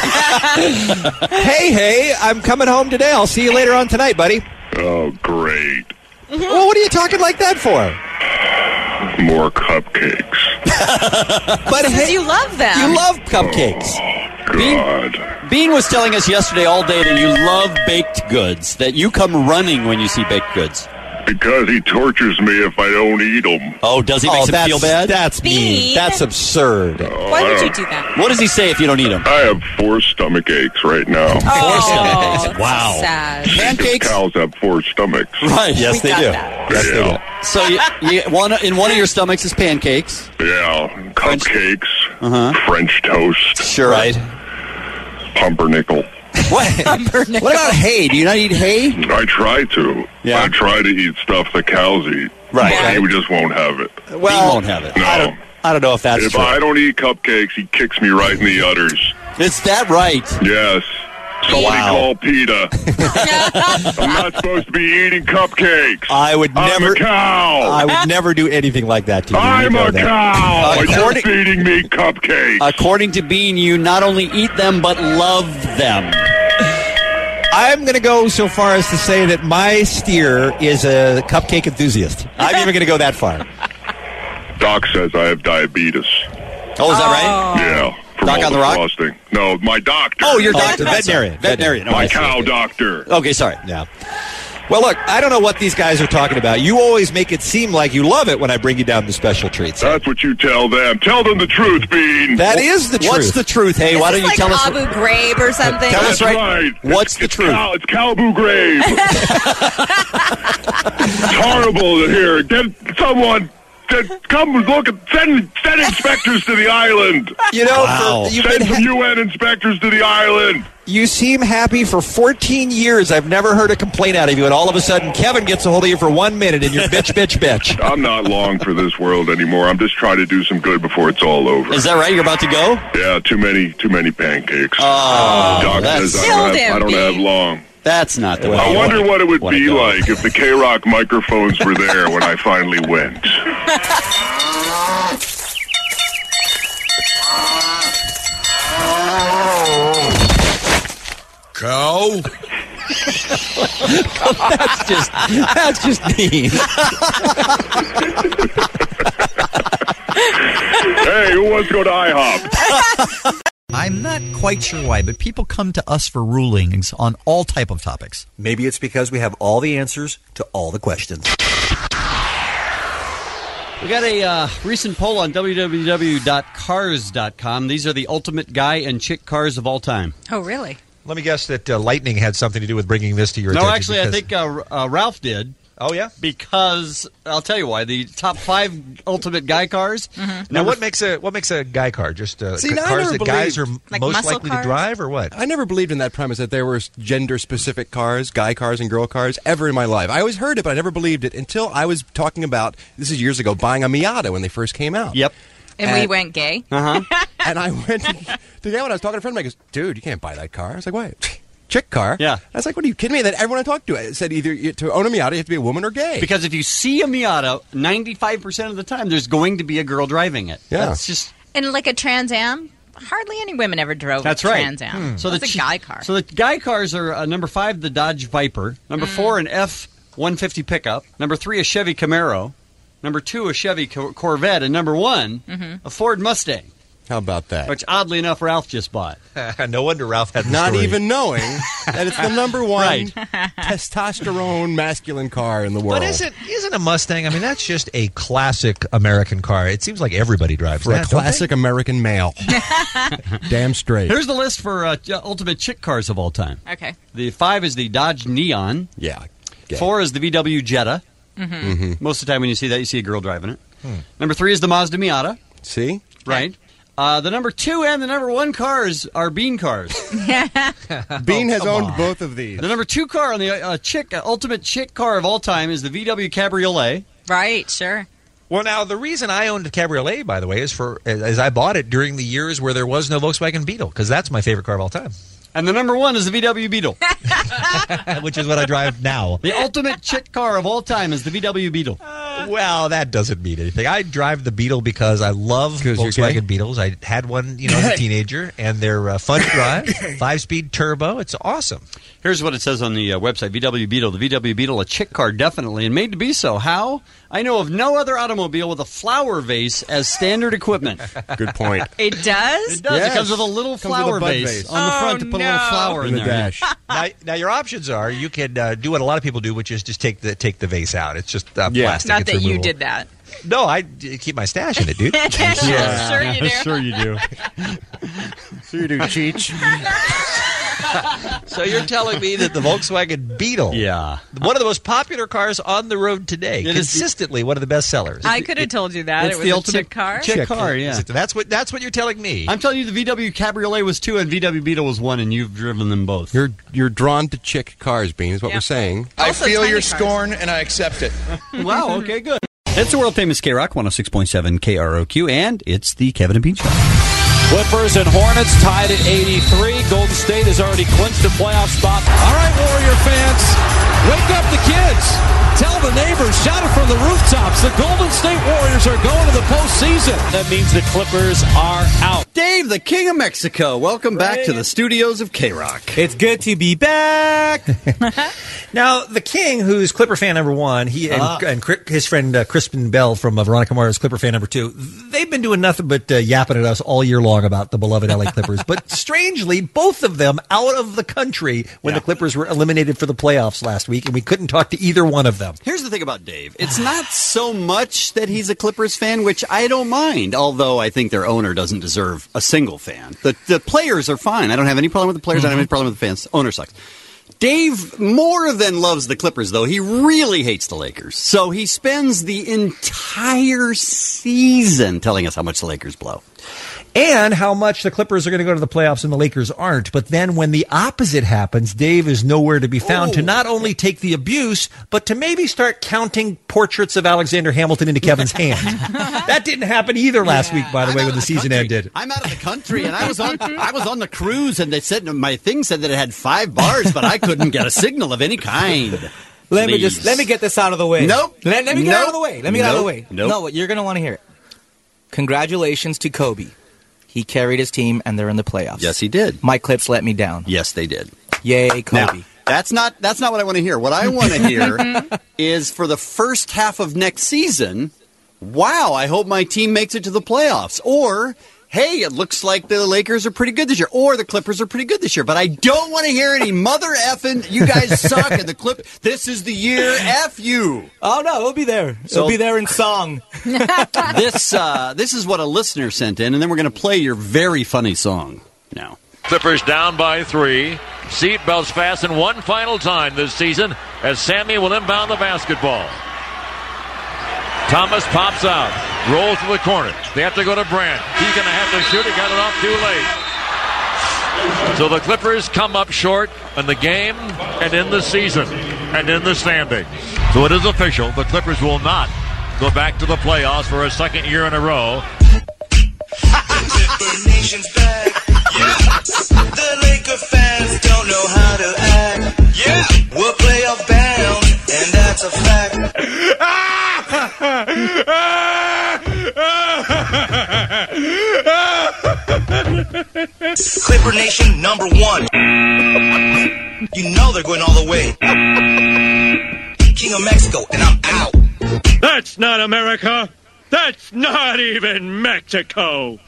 Hey, hey, I'm coming home today. I'll see you later on tonight, buddy. Oh, great. Well, what are you talking like that for? More cupcakes. But Because hey, you love them. you love cupcakes. God. Bean was telling us yesterday all day that you love baked goods, that you come running when you see baked goods. Because he tortures me if I don't eat them. Oh, does he make Oh, him that's, feel bad? That's mean. Bean. That's absurd. Why would you do that? What does he say if you don't eat them? I have four stomach aches right now. Oh, stomach aches. Wow. so sad. Because Pancakes? cows have four stomachs. Right. Yes, We they got do. that. Yes, they do. Yeah. So you, you, one, in one of your stomachs is pancakes. Yeah. Cupcakes. Uh-huh. French toast. Sure. Right. Pumpernickel. What? What about hay? Do you not eat hay? I try to. Yeah. I try to eat stuff the cows eat. Right. But he just won't have it. Well, Bean won't have it. No. I don't. I don't know if that's if true. I don't eat cupcakes, he kicks me right in the udders. Is that right? Yes. Somebody Wow. call PETA. I'm not supposed to be eating cupcakes. I would I'm never. a cow. I would never do anything like that to you. I'm You know a that. cow. Uh, and you're according- feeding me cupcakes. According to Bean, you not only eat them, but love them. I'm going to go so far as to say that my steer is a cupcake enthusiast. I'm even going to go that far. Doc says I have diabetes. Oh, is that right? Yeah. From Doc all on the the rock? frosting. No, my doctor. Oh, your Oh, doctor. the veterinarian. Veterinarian. Oh, my I see. cow doctor. Okay, sorry. Yeah. Well, look, I don't know what these guys are talking about. You always make it seem like you love it when I bring you down to special treats. That's what you tell them. Tell them the truth, Bean. That is the What's truth. the truth? Hey, why Is don't you this tell like us? Abu Ghraib or something? Tell That's us right. right. What's it's, the it's truth? Cal, it's Calbu Grave. It's horrible to hear. Get someone to come look at send send inspectors to the island. You know, Wow. for, you've Send been some ha- U N inspectors to the island. you seem happy for fourteen years. I've never heard a complaint out of you, and all of a sudden Kevin gets a hold of you for one minute, and you're bitch, bitch, bitch. I'm not long for this world anymore. I'm just trying to do some good before it's all over. Is that right? You're about to go? Yeah, too many, too many pancakes. Oh, Doc that's- says I Killed don't, have, him, I don't Bean. have long. That's not the way. I you wonder want what it would wanna be go. like if the K-Rock microphones were there when I finally went. Cow? That's just that's just mean. Hey, who wants to go to IHOP? I'm not quite sure why, but people come to us for rulings on all type of topics. Maybe it's because we have all the answers to all the questions. We got a uh, recent poll on w w w dot cars dot com. These are the ultimate guy and chick cars of all time. Oh, really? Let me guess that uh, lightning had something to do with bringing this to your no, attention. actually, I because- think uh, uh, Ralph did. Oh, yeah? Because, I'll tell you why, the top five ultimate guy cars. Mm-hmm. Now, what makes a what makes a guy car? Just uh, See, c- now I cars never that guys are believed- m- Like most muscle likely cars? to drive, or what? I never believed in that premise that there were gender-specific cars, guy cars and girl cars, ever in my life. I always heard it, but I never believed it until I was talking about, this is years ago, buying a Miata when they first came out. Yep. And, we went gay? Uh-huh. And I went, the guy when I was talking to a friend, of mine goes, dude, you can't buy that car. I was like, why? Chick car? Yeah. I was like, what are you kidding me? That everyone I talked to said either you- to own a Miata, you have to be a woman or gay. Because if you see a Miata, ninety-five percent of the time, there's going to be a girl driving it. Yeah. That's just... And like a Trans Am, hardly any women ever drove That's a right. Trans Am. Hmm. So That's the a guy car. So the guy cars are uh, number five, the Dodge Viper. Number Mm. four, an F one fifty pickup. Number three, a Chevy Camaro. Number two, a Chevy Cor- Corvette. And number one, Mhm. a Ford Mustang. How about that? Which, oddly enough, Ralph just bought. No wonder Ralph had the Not story. even knowing that it's the number one Right. testosterone masculine car in the world. But isn't isn't a Mustang? I mean, that's just a classic American car. It seems like everybody drives For that. a don't they? classic American male. Damn straight. Here's the list for uh, ultimate chick cars of all time. Okay. The five is the Dodge Neon. Yeah. Gay. Four is the V W Jetta. Mm-hmm. Mm-hmm. Most of the time when you see that, you see a girl driving it. Number three is the Mazda Miata. See? Right. Uh, the number two and the number one cars are bean cars. Bean has come owned on. both of these. The number two car on the uh, chick uh, ultimate chick car of all time is the V W Cabriolet. Right, sure. Well, now the reason I owned a Cabriolet, by the way, is for as I bought it during the years where there was no Volkswagen Beetle, because that's my favorite car of all time. And the number one is the V W Beetle. Which is what I drive now. The ultimate chick car of all time is the V W Beetle. Well, that doesn't mean anything. I drive the Beetle because I love 'Cause you're gay? Volkswagen Beetles. I had one, you know, as a teenager, and they're uh, fun to drive. Five-speed turbo. It's awesome. Here's what it says on the uh, website, V W Beetle. The V W Beetle, a chick car, definitely, and made to be so. How? I know of no other automobile with a flower vase as standard equipment. Good point. It does? It does. Yes. It comes with a little Comes with a flower bud vase, vase. on the Oh, front to put a no. little flower in, In the there. dash. now, now, your options are you can uh, do what a lot of people do, which is just take the take the vase out. It's just uh, Yeah. plastic. Not It's that you removable. did that. No, I d- keep my stash in it, dude. Sure you do. Sure you do. So you do, Cheech. So you're telling me that the Volkswagen Beetle, Yeah. one of the most popular cars on the road today, It is- consistently one of the best sellers. I could have told you that. It's It was the a ultimate chick car. chick Chick. car, yeah. Is it- That's what that's what you're telling me. I'm telling you, the V W Cabriolet was two and V W Beetle was one, and you've driven them both. You're you're drawn to chick cars, Bean, is what Yeah. we're saying. I Also feel tiny your cars. scorn and I accept it. Wow, okay, good. It's the world famous K Rock one oh six point seven K R O Q, and it's the Kevin and Bean Show. Clippers and Hornets tied at eighty-three. Golden State has already clinched a playoff spot. All right, Warrior fans, wake up the kids. Tell the neighbors, shout it from the rooftops. The Golden State Warriors are going to the postseason. That means the Clippers are out. Dave, the King of Mexico, welcome back to the studios of K Rock. It's good to be back. Now, the King, who's Clipper fan number one, he and, Ah. and Cri- his friend uh, Crispin Bell from uh, Veronica Mars, Clipper fan number two, they've been doing nothing but uh, yapping at us all year long about the beloved L A Clippers. But strangely, both of them out of the country when the Clippers were eliminated for the playoffs last week, and we couldn't talk to either one of them. Here's the thing about Dave. It's not so much that he's a Clippers fan, which I don't mind, although I think their owner doesn't deserve a single fan. The the players are fine. I don't have any problem with the players. I don't have any problem with the fans. Owner sucks. Dave more than loves the Clippers, though. He really hates the Lakers. So he spends the entire season telling us how much the Lakers blow. And how much the Clippers are going to go to the playoffs and the Lakers aren't. But then when the opposite happens, Dave is nowhere to be found to not only take the abuse, but to maybe start counting portraits of Alexander Hamilton into Kevin's hand. That didn't happen either last week, by the way, when the season ended. I'm out of the country, and I was on I was on the cruise, and they said my thing said that it had five bars, but I couldn't get a signal of any kind. Let me Please. just let me get this out of the way. Nope. Let, let me get Nope. it out of the way. Let me get it out of the Nope. way. Nope. No, you're gonna want to hear it. Congratulations to Kobe. He carried his team, and they're in the playoffs. Yes, he did. My Clips let me down. Yes, they did. Yay, Kobe. Now, that's not that's not what I want to hear. What I want to hear is for the first half of next season, wow, I hope my team makes it to the playoffs. Or, hey, it looks like the Lakers are pretty good this year. Or the Clippers are pretty good this year. But I don't want to hear any mother effing, you guys suck, and the Clip, this is the year, F you. Oh, no, it'll be there. So- it'll be there in song. this uh, this is what a listener sent in, and then we're going to play your very funny song now. Clippers down by three. Seatbelts fastened one final time this season as Sammy will inbound the basketball. Thomas pops out, rolls to the corner. They have to go to Brand. He's going to have to shoot. He got it off too late. So the Clippers come up short in the game and in the season and in the standings. So it is official. The Clippers will not go back to the playoffs for a second year in a row. Clipper Nation's back. Yeah. The Laker fans don't know how to act. Yeah. We're playoff bound, and that's a fact. Clipper Nation number one. You know they're going all the way. King of Mexico, and I'm out. That's not America. That's not even Mexico.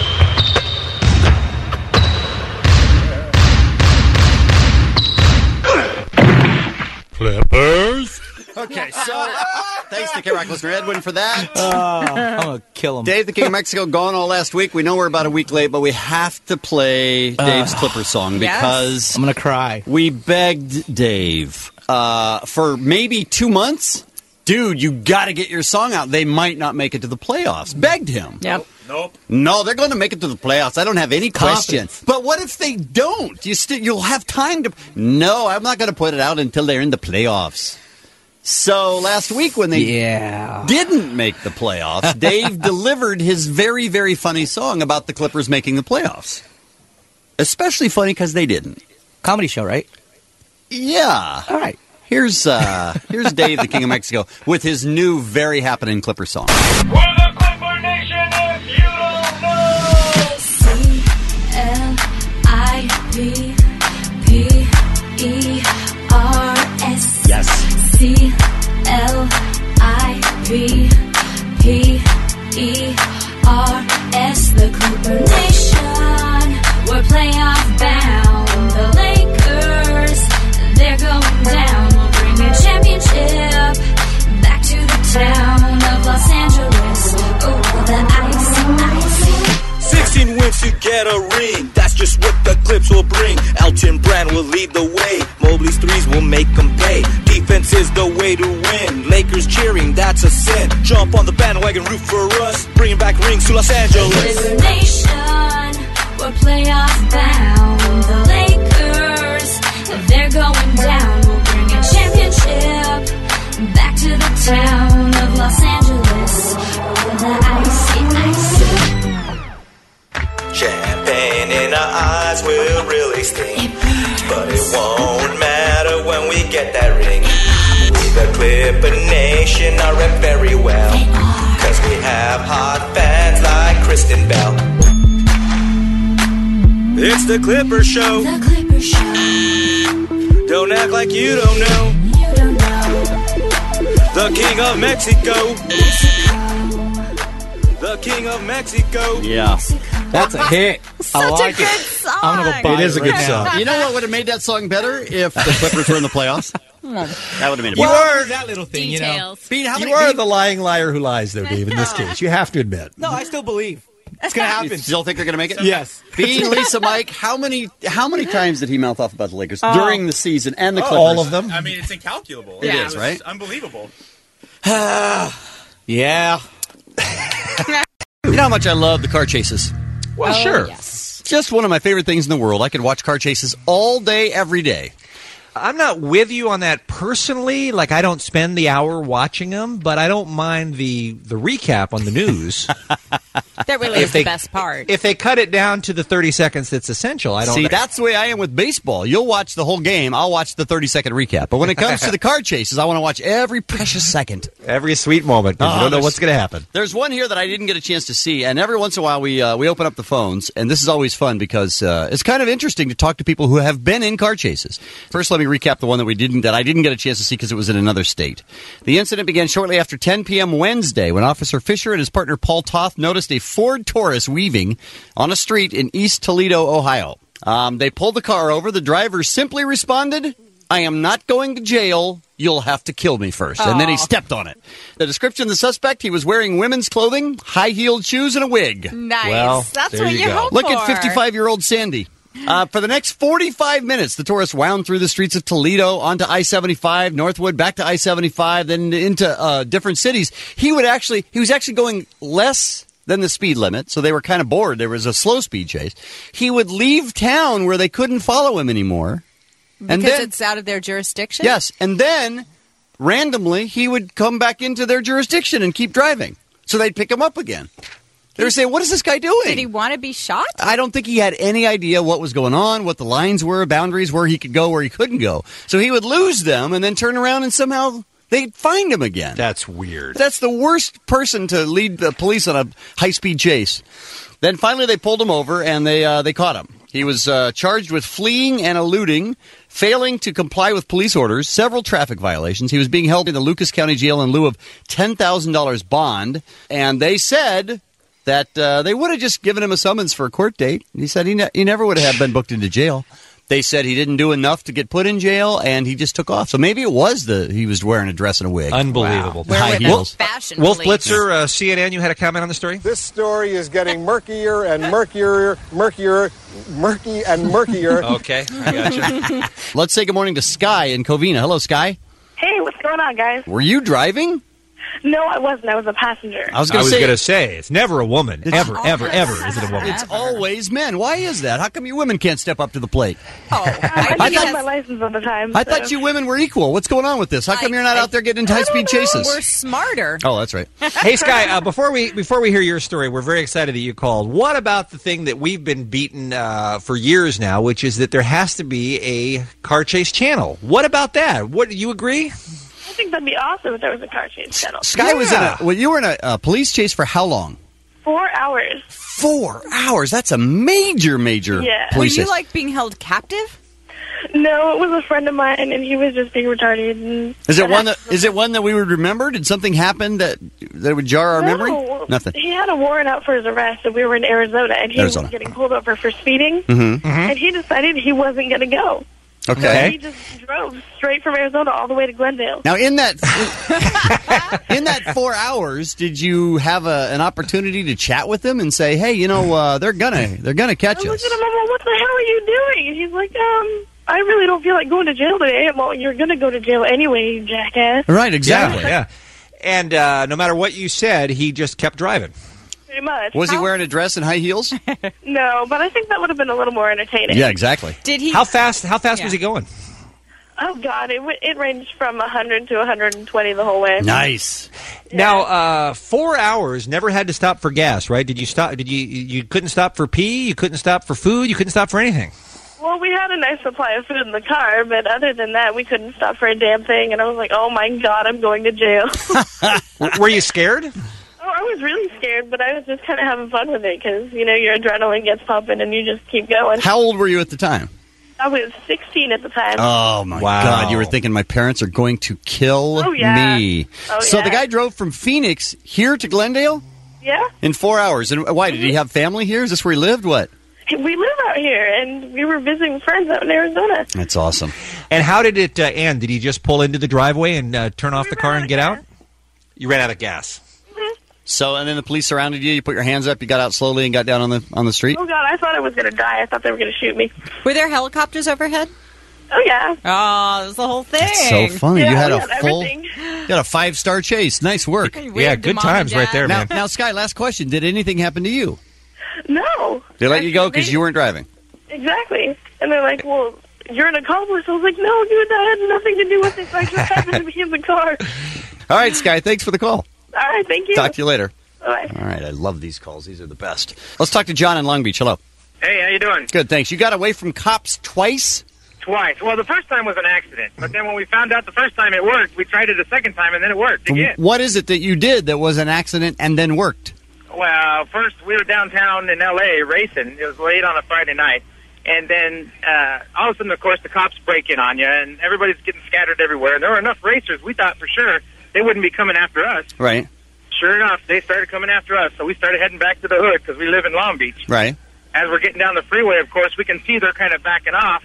Clippers. Okay, so thanks to K-Rock listener Edwin for that. Uh, I'm going to kill him. Dave, the King of Mexico, gone all last week. We know we're about a week late, but we have to play Dave's Uh, Clipper song because I'm going to cry. we begged Dave uh, for maybe two months. Dude, you got to get your song out. They might not make it to the playoffs. Begged him. Yep. Nope. No, they're going to make it to the playoffs. I don't have any question. But what if they don't? You still, you'll have time to. No, I'm not going to put it out until they're in the playoffs. So last week when they Yeah. didn't make the playoffs, Dave delivered his very, very funny song about the Clippers making the playoffs. Especially funny because they didn't. Comedy show, right? Yeah. All right. Here's uh, here's Dave, the King of Mexico, with his new very happening Clipper song. We're the Clipper Nation if you don't know. C L I P P E R S. Yes. C L I P P E R S. The Clipper Nation. We're playoff bound. The Lakers, they're going down. We'll bring a championship back to the town of Los Angeles. Oh, the icy, icy. sixteen wins to get a ring. That's just what the Clips will bring. Elton Brand will lead the way. Mobley's threes will make them pay. Defense is the way to win. Lakers cheering, that's a sin. Jump on the bandwagon, root for us. Bringing back rings to Los Angeles. Clipper Nation, we're playoff bound. The Lakers, they're going down. We'll bring a championship back to the town of Los Angeles. Oh, the icy, icy. Champagne in our eyes will really sting. But it won't matter when we get that ring. We the Clipper Nation are rep very well. Cause we have hot fans like Kristen Bell. It's the Clipper Show. The Clipper Show. Don't act like you don't know. You don't know. The King of Mexico. The King of Mexico. Yeah. That's a hit. Such I like a good it. song. I'm going to go buy It is a good right now. song. You know what would have made that song better if the Clippers were in the playoffs? That would have made it You better. are that little thing, you know. Details. Bean, how You many, are Bean- the lying liar who lies, though, Dave, in this case. You have to admit. No, I still believe. It's going to You happen. still think they're going to make it? Yes. Bean, Lisa, Mike, how many how many times did he mouth off about the Lakers during the season and the Clippers? All of them. I mean, it's incalculable. It Yeah. is, right? Unbelievable. Yeah. You know how much I love the car chases? Well, Oh, sure. yes. Just one of my favorite things in the world. I could watch car chases all day, every day. I'm not with you on that personally. Like, I don't spend the hour watching them, but I don't mind the the recap on the news. That really If is they- the best part. If they cut it down to the thirty seconds that's essential, I don't See, that's the way I am with baseball. You'll watch the whole game. I'll watch the thirty-second recap. But when it comes to the car chases, I want to watch every precious second. every sweet moment because Oh, you don't know there's- what's going to happen. There's one here that I didn't get a chance to see, and every once in a while we uh, we open up the phones, and this is always fun because uh, it's kind of interesting to talk to people who have been in car chases. First, let me recap the one that we didn't that I didn't get a chance to see because it was in another state. The incident began shortly after ten p.m. Wednesday when Officer Fisher and his partner Paul Toth noticed a Ford Taurus weaving on a street in East Toledo, Ohio. Um, they pulled the car over. The driver simply responded, I am not going to jail. You'll have to kill me first. And then he Aw. stepped on it. The description of the suspect, he was wearing women's clothing, high-heeled shoes, and a wig. Nice. Well, That's there what you you go. hope Look for. at fifty-five-year-old Sandy. Uh, for the next forty-five minutes, the tourist wound through the streets of Toledo, onto I seventy-five, Northwood, back to I seventy-five, then into uh, different cities. He would actually, he was actually going less than the speed limit, so they were kind of bored. There was a slow speed chase. He would leave town where they couldn't follow him anymore. Because and then, it's out of their jurisdiction? yes, and then randomly he would come back into their jurisdiction and keep driving. So they'd pick him up again. They were saying, what is this guy doing? Did he want to be shot? I don't think he had any idea what was going on, what the lines were, boundaries, where he could go, where he couldn't go. So he would lose them and then turn around and somehow they'd find him again. That's weird. That's the worst person to lead the police on a high-speed chase. Then finally they pulled him over and they uh, they caught him. He was uh, charged with fleeing and eluding, failing to comply with police orders, several traffic violations. He was being held in the Lucas County Jail in lieu of ten thousand dollars bond. And they said that uh, they would have just given him a summons for a court date. He said he, ne- he never would have been booked into jail. They said he didn't do enough to get put in jail, and he just took off. So maybe it was the he was wearing a dress and a wig. Unbelievable. Wow. High heels. Fashion Wolf police. Blitzer, uh, C N N, you had a comment on the story? This story is getting murkier and murkier, murkier, murky and murkier. Okay, I gotcha. Let's say good morning to Sky in Covina. Hello, Sky. Hey, what's going on, guys? Were you driving? No, I wasn't. I was a passenger. I was I going was to say, going to say, it's never a woman. Ever, ever, ever is it a woman. it's always men. Why is that? How come you women can't step up to the plate? I, I didn't thought- have my license at the time. I so- thought you women were equal. What's going on with this? How come you're not out there getting into high-speed chases? We're smarter. Oh, that's right. Hey, Sky, uh, before we before we hear your story, we're very excited that you called. What about the thing that we've been beaten uh, for years now, which is that there has to be a car chase channel? What about that? What, you agree? I think that'd be awesome if there was a car chase channel. Sky was in a. Well, you were in a, a police chase for how long? Four hours. Four hours. That's a major, major Yeah. Were police you chase. like being held captive? No, it was a friend of mine, and he was just being retarded. And Is it one that is it one that we would remember? Did something happen that that would jar our no, memory? Nothing. He had a warrant out for his arrest, and we were in Arizona, and he Arizona. was getting pulled over for speeding, Mm-hmm. and he decided he wasn't going to go. Okay. He just drove straight from Arizona all the way to Glendale. Now, in that in that four hours, did you have a, an opportunity to chat with them and say, "Hey, you know, uh, they're gonna they're gonna catch I us"? looked at him, I'm like, what the hell are you doing? And he's like, um, I really don't feel like going to jail today. I'm like, you're going to go to jail anyway, you jackass. Right, exactly. Yeah, yeah. And uh, no matter what you said, he just kept driving. Pretty much. Was he How- wearing a dress and high heels? No, but I think that would have been a little more entertaining. Yeah, exactly. Did he? How fast? How fast Yeah. was he going? Oh, God, it, w- it ranged from one hundred to one hundred twenty the whole way. Nice. Now, uh, four hours. Never had to stop for gas, right? Did you stop? Did you? You couldn't stop for pee. You couldn't stop for food. You couldn't stop for anything. Well, we had a nice supply of food in the car, but other than that, we couldn't stop for a damn thing. And I was like, oh, my God, I'm going to jail. W- Were you scared? Oh, I was really scared, but I was just kind of having fun with it because, you know, your adrenaline gets pumping and you just keep going. How old were you at the time? I was sixteen at the time. Oh my Wow. God! You were thinking my parents are going to kill Oh, yeah. me. Oh, so yeah. the guy drove from Phoenix here to Glendale Yeah, in four hours. And why did he have family here? Is this where he lived? What? we live out here, and we were visiting friends out in Arizona. That's awesome. And how did it uh, end? Did he just pull into the driveway and uh, turn off the car and get out? You ran out of gas. So and then the police surrounded you. You put your hands up. You got out slowly and got down on the on the street. Oh, God, I thought I was going to die. I thought they were going to shoot me. Were there helicopters overhead? Oh, yeah. Oh, that was the whole thing. That's so funny. Yeah, you had we a had full, everything. you had a five star chase. Nice work. You Yeah, waved to good mom and times right dad. there, Now, man. now, Sky. Last question. Did anything happen to you? No. They let you go because you weren't driving. Exactly. And they're like, well, you're an accomplice. I was like, no, dude, that had nothing to do with it. I just happened to be in the car. All right, Sky. Thanks for the call. All right, thank you. Talk to you later. Bye. All right. I love these calls. These are the best. Let's talk to John in Long Beach. Hello. Hey, how you doing? Good. Thanks. You got away from cops twice. Twice. Well, the first time was an accident, but then when we found out the first time it worked, we tried it a second time, and then it worked again. What is it that you did that was an accident and then worked? Well, first we were downtown in L A racing. It was late on a Friday night, and then uh, all of a sudden, of course, the cops break in on you, and everybody's getting scattered everywhere. And there were enough racers. We thought for sure they wouldn't be coming after us. Right. Sure enough, they started coming after us, so we started heading back to the hood because we live in Long Beach. Right. As we're getting down the freeway, of course, we can see they're kind of backing off.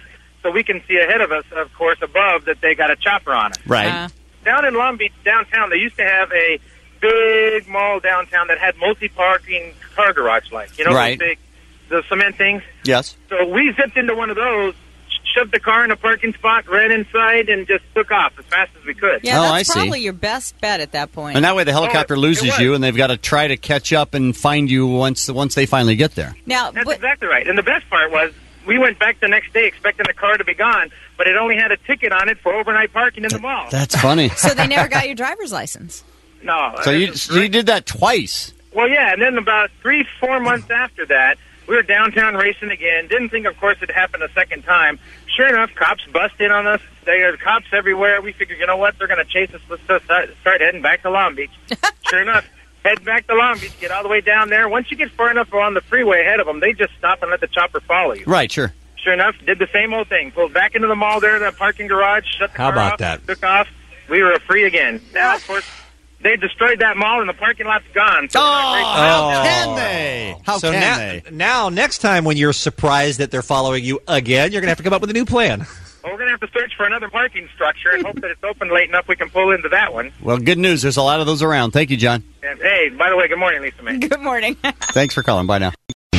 so we can see ahead of us, of course, above that they got a chopper on it. Right. Uh. Down in Long Beach, downtown, they used to have a big mall downtown that had multi-parking car garage like, you know, right. those big, the cement things? Yes. So we zipped into one of those, shoved the car in a parking spot, ran inside, and just took off as fast as we could. Yeah, Oh, that's I see. probably your best bet at that point. And that way the helicopter Oh, it loses was. you, and they've got to try to catch up and find you once once they finally get there. Now, That's exactly right. And the best part was we went back the next day expecting the car to be gone, but it only had a ticket on it for overnight parking in the mall. That's funny. So they never got your driver's license. No. So you, so you did that twice. Well, yeah, and then about three, four months after that, we were downtown racing again. Didn't think, of course, it happened a second time. Sure enough, cops bust in on us. There are cops everywhere. We figured, you know what, they're going to chase us. Let's just start, start heading back to Long Beach. Sure enough, head back to Long Beach, get all the way down there. Once you get far enough on the freeway ahead of them, they just stop and let the chopper follow you. Right, sure. Sure enough, did the same old thing. Pulled back into the mall there, the parking garage, shut the How car about off, that? took off. We were free again. Now, of course, they destroyed that mall and the parking lot's gone. So how can they? How so can now, they? now, next time when you're surprised that they're following you again, you're going to have to come up with a new plan. Well, we're going to have to search for another parking structure and hope that it's open late enough we can pull into that one. Well, good news. There's a lot of those around. Thank you, John. And, hey, by the way, good morning, Lisa May. Good morning. Thanks for calling. Bye now.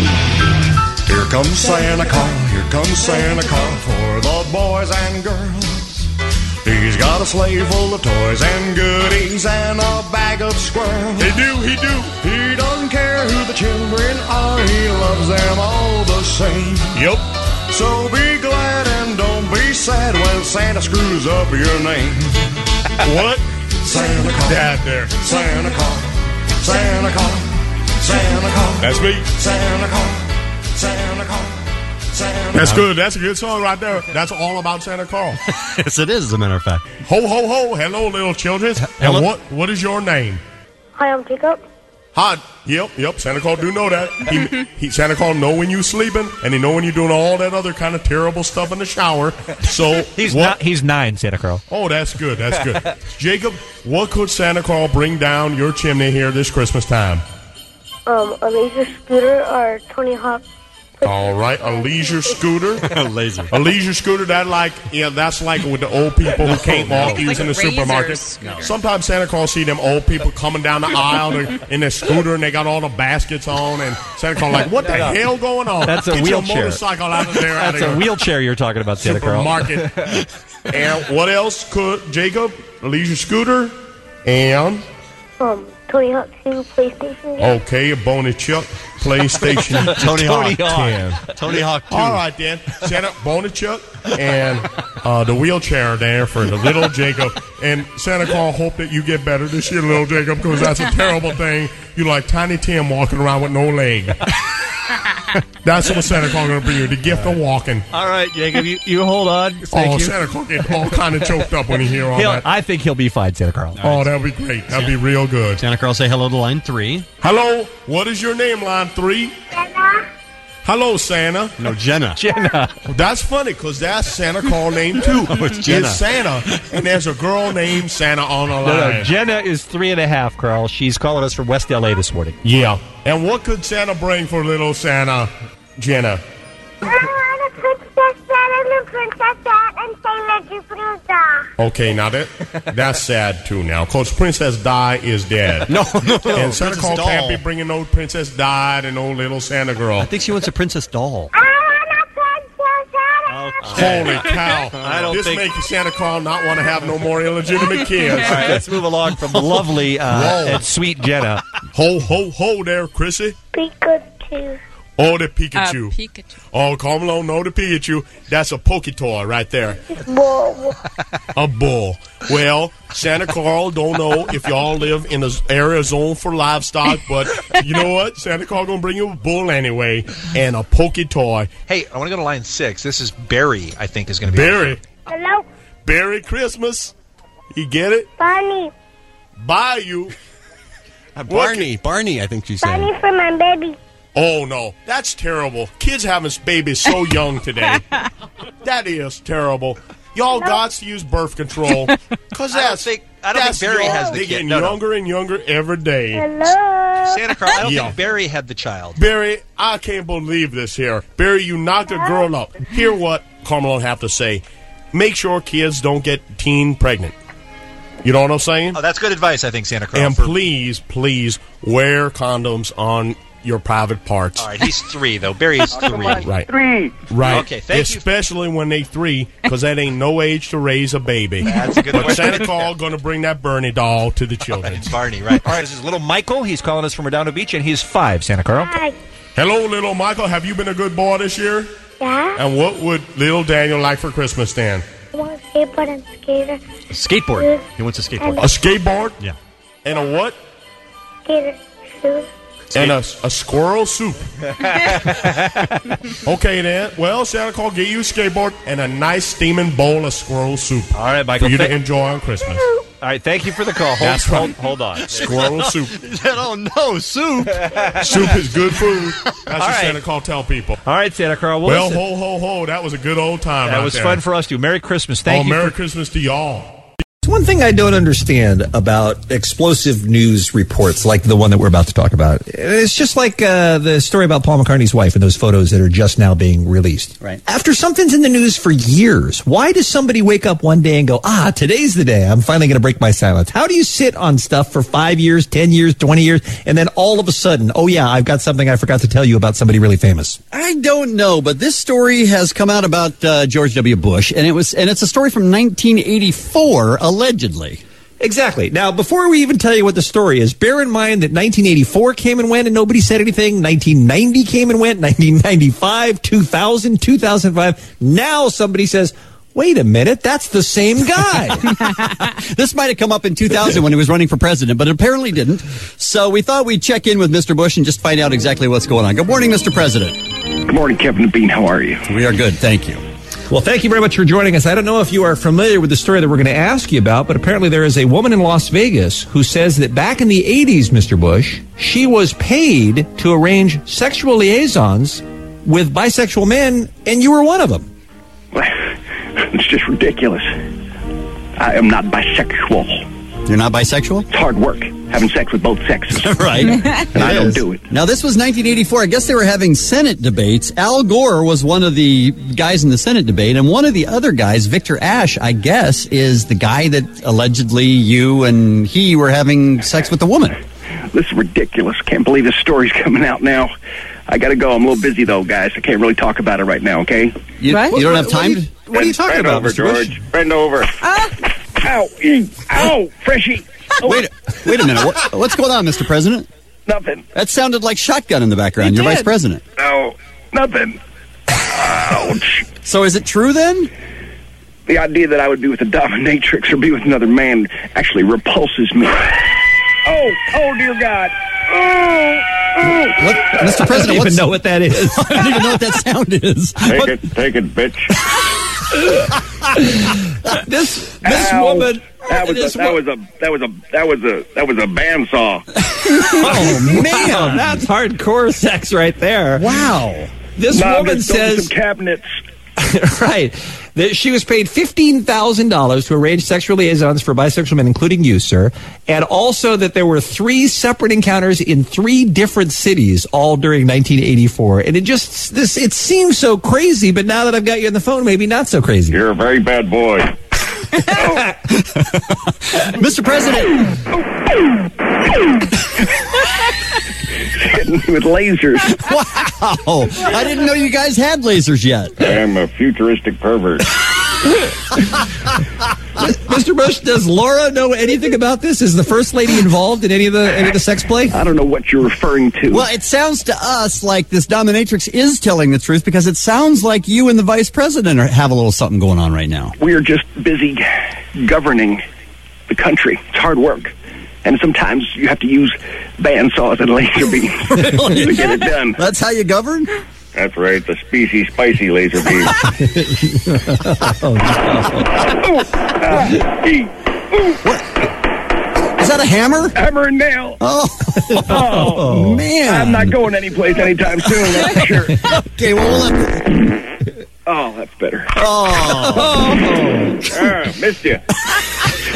Here comes Santa Claus, here comes Santa Claus for the boys and girls. He's got a sleigh full of toys and goodies and a bag of squirrels. He do, he do. He doesn't care who the children are, he loves them all the same. Yep. So be glad and don't be sad when Santa screws up your name. What? Santa Claus. Dad there. Santa Claus. Santa Claus. Santa Claus. That's me. Santa Claus. Santa Claus. Santa That's good. That's a good song right there. That's all about Santa Claus. Yes, it is, as a matter of fact. Ho, ho, ho. Hello, little children. Hello. And what, what is your name? Hi, I'm Jacob. Hi. Yep, yep. Santa Claus do know that. He, he, Santa Claus know when you sleeping, and he know when you're doing all that other kind of terrible stuff in the shower. So He's what? not. He's nine, Santa Claus. Oh, that's good. That's good. Jacob, what could Santa Claus bring down your chimney here this Christmas time? Um, a laser scooter or Tony Hawk. All right, a leisure scooter. A laser. A leisure scooter. That like yeah, that's like with the old people who can't walk It's using like the supermarket. razors. No. Sometimes Santa Claus see them old people coming down the aisle they're in their scooter and they got all the baskets on, and Santa Claus like, what the No, no. hell going on? That's a Get wheelchair. your motorcycle out of there. Out That's of a your wheelchair you're talking about, Santa Claus. supermarket. And what else could Jacob? A leisure scooter and Um, Tony Hawk two PlayStation. game. okay, a Boney Chuck PlayStation Tony Hawk ten. Tony Hawk two. All right, then. Santa Boney Chuck and uh, the wheelchair there for the little Jacob. And Santa Claus hope that you get better this year, little Jacob, because that's a terrible thing. You like Tiny Tim walking around with no leg. That's what Santa Claus going to bring you, the gift of walking. All right, Jacob, you, you hold on. Thank oh, you. Santa Claus get all kind of choked up when he hear all He'll- that. I think he'll be fine, Santa Claus. Oh, that'd be great. That'd be real good. Santa Claus, say hello to line three. Hello, what is your name, line three? Hello, Santa. No, Jenna. Jenna. That's funny because that's Santa Claus name too. Oh, it's Jenna. It's Santa, and there's a girl named Santa on the No, line. no, Jenna is three and a half, Carl. She's calling us from West L A this morning. Yeah. And what could Santa bring for little Santa, Jenna? I want a princess that and a princess that and say Legend Fruta. Okay, now that that's sad too now, because Princess Di is dead. No, no, no. And Santa Princess Claus can't doll. be bringing no Princess Di and no little Santa girl. I think she wants a princess doll. I want a princess that Holy cow! I don't this think- makes Santa Claus not want to have no more illegitimate kids. All right, let's move along from the lovely uh, Whoa. and sweet Jenna. Ho ho ho there, Chrissy. Pikachu. Oh, the Pikachu. Uh, Pikachu. Oh, come along, no, the Pikachu. That's a Poketoy right there. Whoa. A bull. Well, Santa Claus don't know if y'all live in an area zone for livestock, but you know what? Santa Claus gonna bring you a bull anyway and a Poketoy. Hey, I want to go to line six. This is Barry, I think, is going to be. Barry. Hello, Barry Christmas. You get it? Barney. Buy you. Uh, Barney. Barney, I think she said. Barney for my baby. Oh, no. That's terrible. Kids having babies so young today. That is terrible. Y'all got to use birth control. Because I don't that's, think- I don't that's think Barry young. has the They're kid. getting No, no. younger and younger every day. Hello. Santa Claus, I don't Yeah. think Barry had the child. Barry, I can't believe this here. Barry, you knocked a girl up. Here what? Carmelo have to say, make sure kids don't get teen pregnant. You know what I'm saying? Oh, that's good advice, I think, Santa Claus. And please, please wear condoms on your private parts. All right, he's three, though. Barry's three. Right. Three. Right. Okay, thank Especially when they three, because that ain't no age to raise a baby. That's a good But point. Santa Claus going to bring that Bernie doll to the children. It's Barney, right. All right, this is little Michael. He's calling us from Redondo Beach, and he's five, Santa Carl. Hi. Hello, little Michael. Have you been a good boy this year? Yeah. And what would little Daniel like for Christmas, Dan? I want a skateboard and skater. Skateboard. He wants a skateboard. A skateboard? Yeah. And a what? Skater shoes. And a, a squirrel soup. Okay, then. Well, Santa Claus gave you a skateboard and a nice steaming bowl of squirrel soup. All right, Michael. For you th- to enjoy on Christmas. All right, thank you for the call. Hold, That's hold, right. hold on. Squirrel soup. Oh, no, soup. Soup is good food. That's All what right. Santa Claus tell people. All right, Santa Carl. Well, Well, listen, ho, ho, ho. That was a good old time that right was there. fun for us too. Merry Christmas. Thank oh, you. Merry for- Christmas to y'all. One thing I don't understand about explosive news reports like the one that we're about to talk about. It's just like uh, the story about Paul McCartney's wife and those photos that are just now being released. Right. After something's in the news for years, why does somebody wake up one day and go, ah, today's the day. I'm finally going to break my silence. How do you sit on stuff for five years, ten years, twenty years, and then all of a sudden, oh, yeah, I've got something I forgot to tell you about somebody really famous? I don't know, but this story has come out about uh, George W. Bush, and it was, and it's a story from nineteen eighty-four, allegedly. Exactly. Now, before we even tell you what the story is, bear in mind that nineteen eighty-four came and went and nobody said anything. nineteen ninety came and went. nineteen ninety-five, two thousand, two thousand five. Now somebody says, wait a minute, that's the same guy. This might have come up in two thousand when he was running for president, but it apparently didn't. So we thought we'd check in with Mister Bush and just find out exactly what's going on. Good morning, Mister President. Good morning, Kevin and Bean. How are you? We are good, thank you. Well, thank you very much for joining us. I don't know if you are familiar with the story that we're going to ask you about, but apparently there is a woman in Las Vegas who says that back in the eighties, Mister Bush, she was paid to arrange sexual liaisons with bisexual men, and you were one of them. It's just ridiculous. I am not bisexual. You're not bisexual? It's hard work, having sex with both sexes. Right. And I don't do it. Now, this was nineteen eighty-four. I guess they were having Senate debates. Al Gore was one of the guys in the Senate debate, and one of the other guys, Victor Ashe, I guess, is the guy that allegedly you and he were having sex with a woman. This is ridiculous. Can't believe this story's coming out now. I got to go. I'm a little busy, though, guys. I can't really talk about it right now, okay? You, you don't have time? What, to... what are you talking Bend about, over, Mister George. Bush? Bend over. Ah. Ow. E. Ow. Freshy. Oh. Wait, wait a minute. What, what's going on, Mister President? Nothing. That sounded like shotgun in the background. You're vice president. No, nothing. Ouch. So is it true then? The idea that I would be with a dominatrix or be with another man actually repulses me. Oh, oh, dear God. Oh, oh. What, Mister President, I don't even know what that is. I don't even know what that sound is. Take What- it, take it, bitch. this this Ow. woman. That was this a, that wo- was a that was a that was a that was a bandsaw. Oh man, that's hardcore sex right there. Wow. This No, I'm woman just building says some cabinets. right that she was paid fifteen thousand dollars to arrange sexual liaisons for bisexual men, including you, sir, and also that there were three separate encounters in three different cities, all during nineteen eighty-four. And it just this it seems so crazy, but now that I've got you on the phone, maybe not so crazy. You're a very bad boy. Mister President. Hitting me with lasers. Wow. I didn't know you guys had lasers yet. I am a futuristic pervert. Mister Bush, does Laura know anything about this? Is the First Lady involved in any of the any of the sex play? I don't know what you're referring to. Well, it sounds to us like this dominatrix is telling the truth because it sounds like you and the vice president are, have a little something going on right now. We are just busy governing the country. It's hard work. And sometimes you have to use bandsaws and laser beams Really? to get it done. That's how you govern? That's right, the species spicy laser beam. Oh, What? Is that a hammer? Hammer and nail. Oh, Oh, man. I'm not going anyplace anytime soon, that's for sure. Okay, well, we'll let Oh, that's better. Oh. Ah, missed you.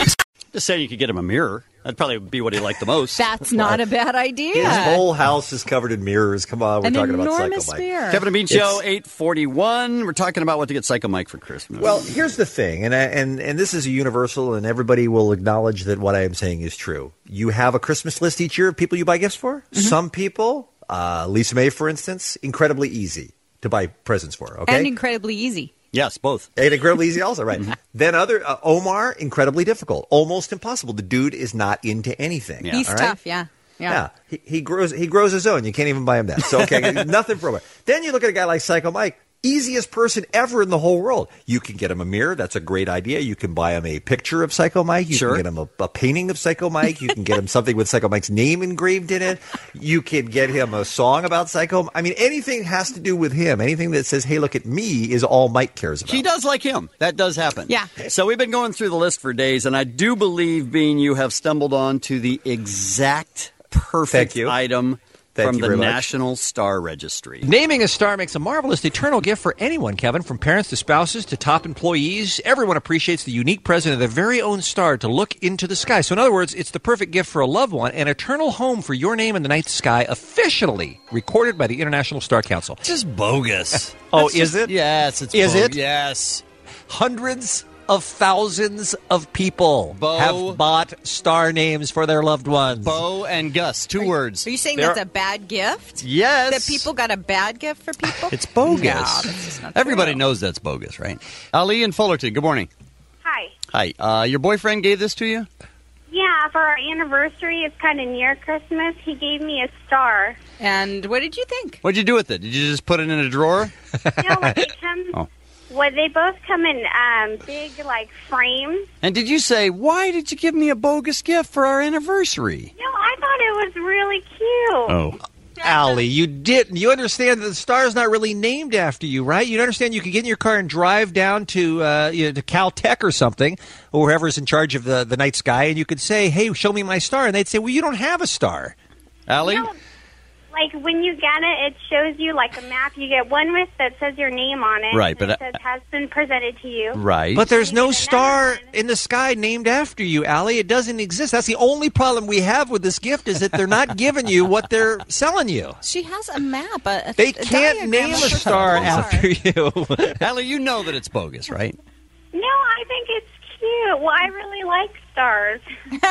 Just saying you could get him a mirror. That'd probably be what he liked the most. That's not a bad idea. His whole house is covered in mirrors. Come on, we're An talking about enormous Psycho Mike. mirror. Kevin and Bean Show, eight forty-one. We're talking about what to get Psycho Mike for Christmas. Well, here's the thing, and I, and and this is a universal, and everybody will acknowledge that what I am saying is true. You have a Christmas list each year of people you buy gifts for. Mm-hmm. Some people, uh, Lisa May, for instance, incredibly easy to buy presents for. Okay, And incredibly easy. Yes, both. And incredibly easy also, right? Then other, uh, Omar, incredibly difficult. Almost impossible. The dude is not into anything. Yeah. He's all right? tough, yeah. Yeah. Yeah. He, he grows he grows his own. You can't even buy him that. So, okay, nothing for Omar. Then you look at a guy like Psycho Mike. Easiest person ever in the whole world. You can get him a mirror. That's a great idea. You can buy him a picture of Psycho Mike. You Sure. can get him a, a painting of Psycho Mike. You can get him something with Psycho Mike's name engraved in it. You can get him a song about Psycho. I mean, anything has to do with him. Anything that says, hey, look at me is all Mike cares about. He does like him. That does happen. Yeah. So we've been going through the list for days, and I do believe, Bean, you have stumbled on to the exact perfect Thank you. item Thank from you the very much. National Star Registry. Naming a star makes a marvelous eternal gift for anyone, Kevin. From parents to spouses to top employees, everyone appreciates the unique present of their very own star to look into the sky. So in other words, it's the perfect gift for a loved one, an eternal home for your name in the night sky, officially recorded by the International Star Council. It's just bogus. Oh, That's is just- it? Yes, it's Is bogus. it? Yes. Hundreds of thousands of people Bo- have bought star names for their loved ones. Bo and Gus, two words. Are you saying There- that's a bad gift? Yes. That people got a bad gift for people? It's bogus. No, that's just not Everybody true. knows that's bogus, right? Ali in Fullerton, good morning. Hi. Hi. Uh, your boyfriend gave this to you? Yeah, for our anniversary, it's kind of near Christmas. He gave me a star. And what did you think? What'd you do with it? Did you just put it in a drawer? No, like it comes. Oh. Well, they both come in um, big, like frames. And did you say, why did you give me a bogus gift for our anniversary? No, I thought it was really cute. Oh. Allie, you didn't. You understand that the star's not really named after you, right? You understand you could get in your car and drive down to uh, you know, to Caltech or something, or whoever's in charge of the, the night sky, and you could say, hey, show me my star. And they'd say, well, you don't have a star. Allie? No, like when you get it, it shows you like a map. You get one with that says your name on it. Right, and but it I- says has been presented to you. Right. But there's no star in the sky named after you, Allie. It doesn't exist. That's the only problem we have with this gift is that they're not giving you what they're selling you. She has a map. A, a, They a can't diagram name a of her star after you. Allie, you know that it's bogus, right? No, I think it's cute. Well, I really like stars.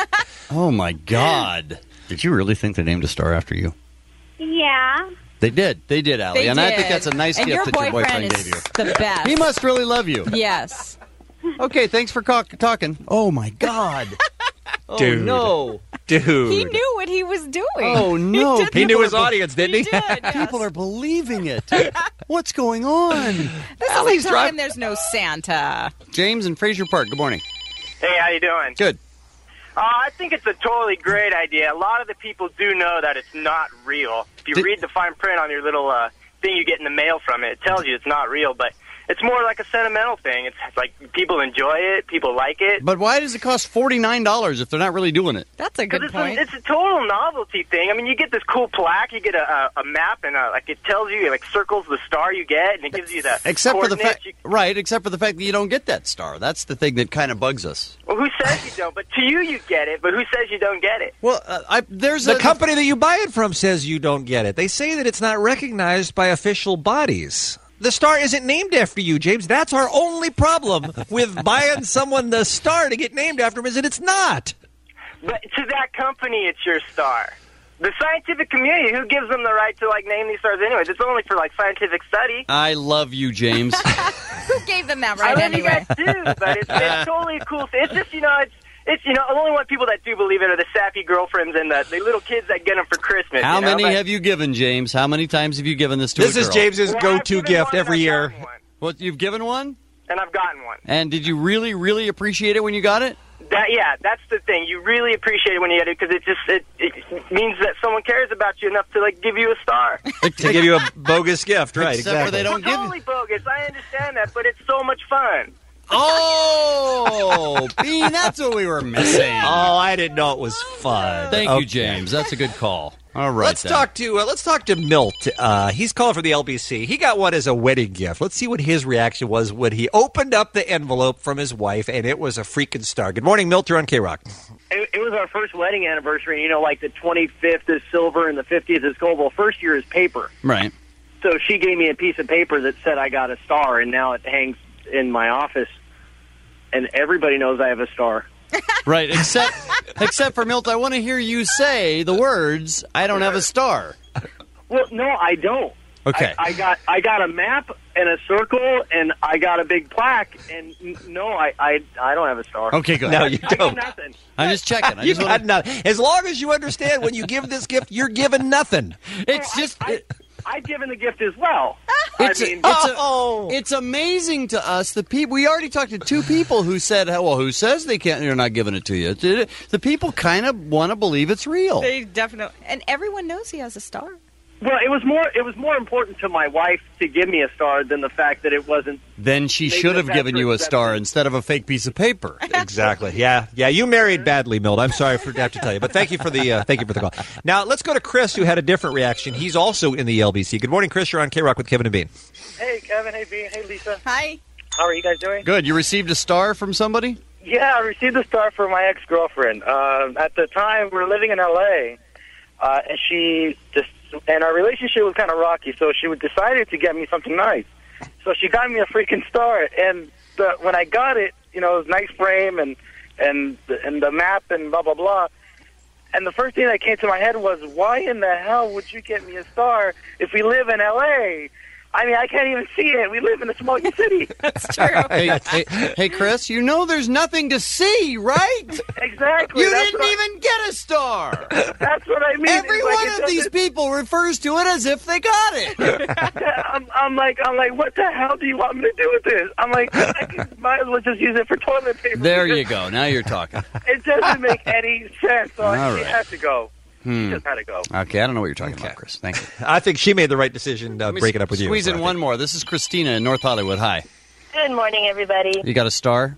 Oh, my God. Did you really think they named a star after you? Yeah. They did. They did, Allie. They and I think did. that's a nice And gift your that your boyfriend boyfriend is gave you. the best. He must really love you. Yes. Okay, thanks for ca- talking. Oh, my God. Oh, Dude. no. Dude. He knew what he was doing. Oh, no. did He knew People his are be- audience, didn't he? He did, yes. People are believing it. What's going on? This Allie's is the time there's no Santa. James in Fraser Park, good morning. Hey, how you doing? Good. Uh, I think it's a totally great idea. A lot of the people do know that it's not real. If you Did- read the fine print on your little uh, thing you get in the mail from it, it tells you it's not real, but it's more like a sentimental thing. It's like people enjoy it, people like it. But why does it cost forty-nine dollars if they're not really doing it? That's a good It's point. a, it's a total novelty thing. I mean, you get this cool plaque, you get a, a, a map, and uh like it tells you, like circles the star you get, and it gives you the Except for the coordinates. fact, You- right? Except for the fact that you don't get that star. That's the thing that kind of bugs us. well, who says you don't? But to you, you get it. But who says you don't get it? Well, uh, I, there's The a company that you buy it from says you don't get it. They say that it's not recognized by official bodies. The star isn't named after you, James. That's our only problem with buying someone the star to get named after him is that it's not. But to that company, it's your star. The scientific community, who gives them the right to like name these stars anyways? It's only for like scientific study. I love you, James. Who gave them that I right love anyway? you guys too, but it's, it's totally a cool thing. It's just, you know, it's, it's you know, the only one people that do believe it are the sappy girlfriends and the, the little kids that get them for Christmas. How you know? many But- have you given, James? How many times have you given this to This a is girl? James's Well, I've go-to given gift one and every I've year. gotten one. Well, you've given one? And I've gotten one. And did you really, really appreciate it when you got it? That yeah, that's the thing. You really appreciate it when you get it because it just it, it means that someone cares about you enough to like give you a star. To give you a bogus gift, right? Except for exactly. they don't It's give totally bogus. I understand that, but it's so much fun. Oh, Bean, that's what we were missing. Oh, I didn't know it was fun. Thank Okay. you, James. That's a good call. All right. Let's then. talk to uh, let's talk to Milt. Uh, he's calling from the L B C. He got one as a wedding gift. Let's see what his reaction was when he opened up the envelope from his wife, and it was a freaking star. Good morning, Milt. You're on K-Rock. It, it was our first wedding anniversary. You know, like the twenty-fifth is silver and the fiftieth is gold. Well, first year is paper. Right. So she gave me a piece of paper that said I got a star, and now it hangs in my office, and everybody knows I have a star. Right, except except for Milt, I want to hear you say the words, I don't have a star. Well, no, I don't. Okay. I, I got I got a map and a circle, and I got a big plaque, and n- no, I, I, I don't have a star. Okay, good. No, you I got don't. nothing. I'm just checking. I You just got wanna... nothing. As long as you understand when you give this gift, you're given nothing. It's No, just... I, I, I've given the gift as well. It's, I mean, a, it's, a- Oh. it's amazing to us. The people we already talked to two people who said, "Well, who says they can't? They're not giving it to you." The people kind of want to believe it's real. They definitely, and everyone knows he has a star. well, it was more it was more important to my wife to give me a star than the fact that it wasn't. Then she Maybe should have that's given you a for- star instead of a fake piece of paper. Exactly. Yeah. Yeah. You married badly, Milt. I'm sorry for to have to tell you, but thank you for the uh, thank you for the call. Now let's go to Chris, who had a different reaction. He's also in the L B C. Good morning, Chris. You're on K-Rock with Kevin and Bean. Hey, Kevin. Hey, Bean. Hey, Lisa. Hi. How are you guys doing? Good. You received a star from somebody? Yeah, I received a star from my ex-girlfriend. Uh, at the time, we were living in L A, uh, and she just and our relationship was kind of rocky. So she decided to get me something nice. So she got me a freaking star, and the, when I got it, you know, it was nice frame and and and the map and blah blah blah. And the first thing that came to my head was, why in the hell would you get me a star if we live in L A? I mean, I can't even see it. We live in a small city. That's true. Hey, hey, hey, Chris, you know there's nothing to see, right? Exactly. You That's didn't what I- even get a star. That's what I mean. Every It's like one it of these doesn't- people refers to it as if they got it. I'm, I'm like, I'm like, what the hell do you want me to do with this? I'm like, I could, might as well just use it for toilet paper. There you because go. Now you're talking. It doesn't make any sense. So All she right. had to go. Hmm. She just had to go. Okay, I don't know what you're talking about, Chris. Thank you. I think she made the right decision uh, Let me breaking up with you. Squeeze so I in think- one more. This is Christina in North Hollywood. Hi. Good morning, everybody. You got a star?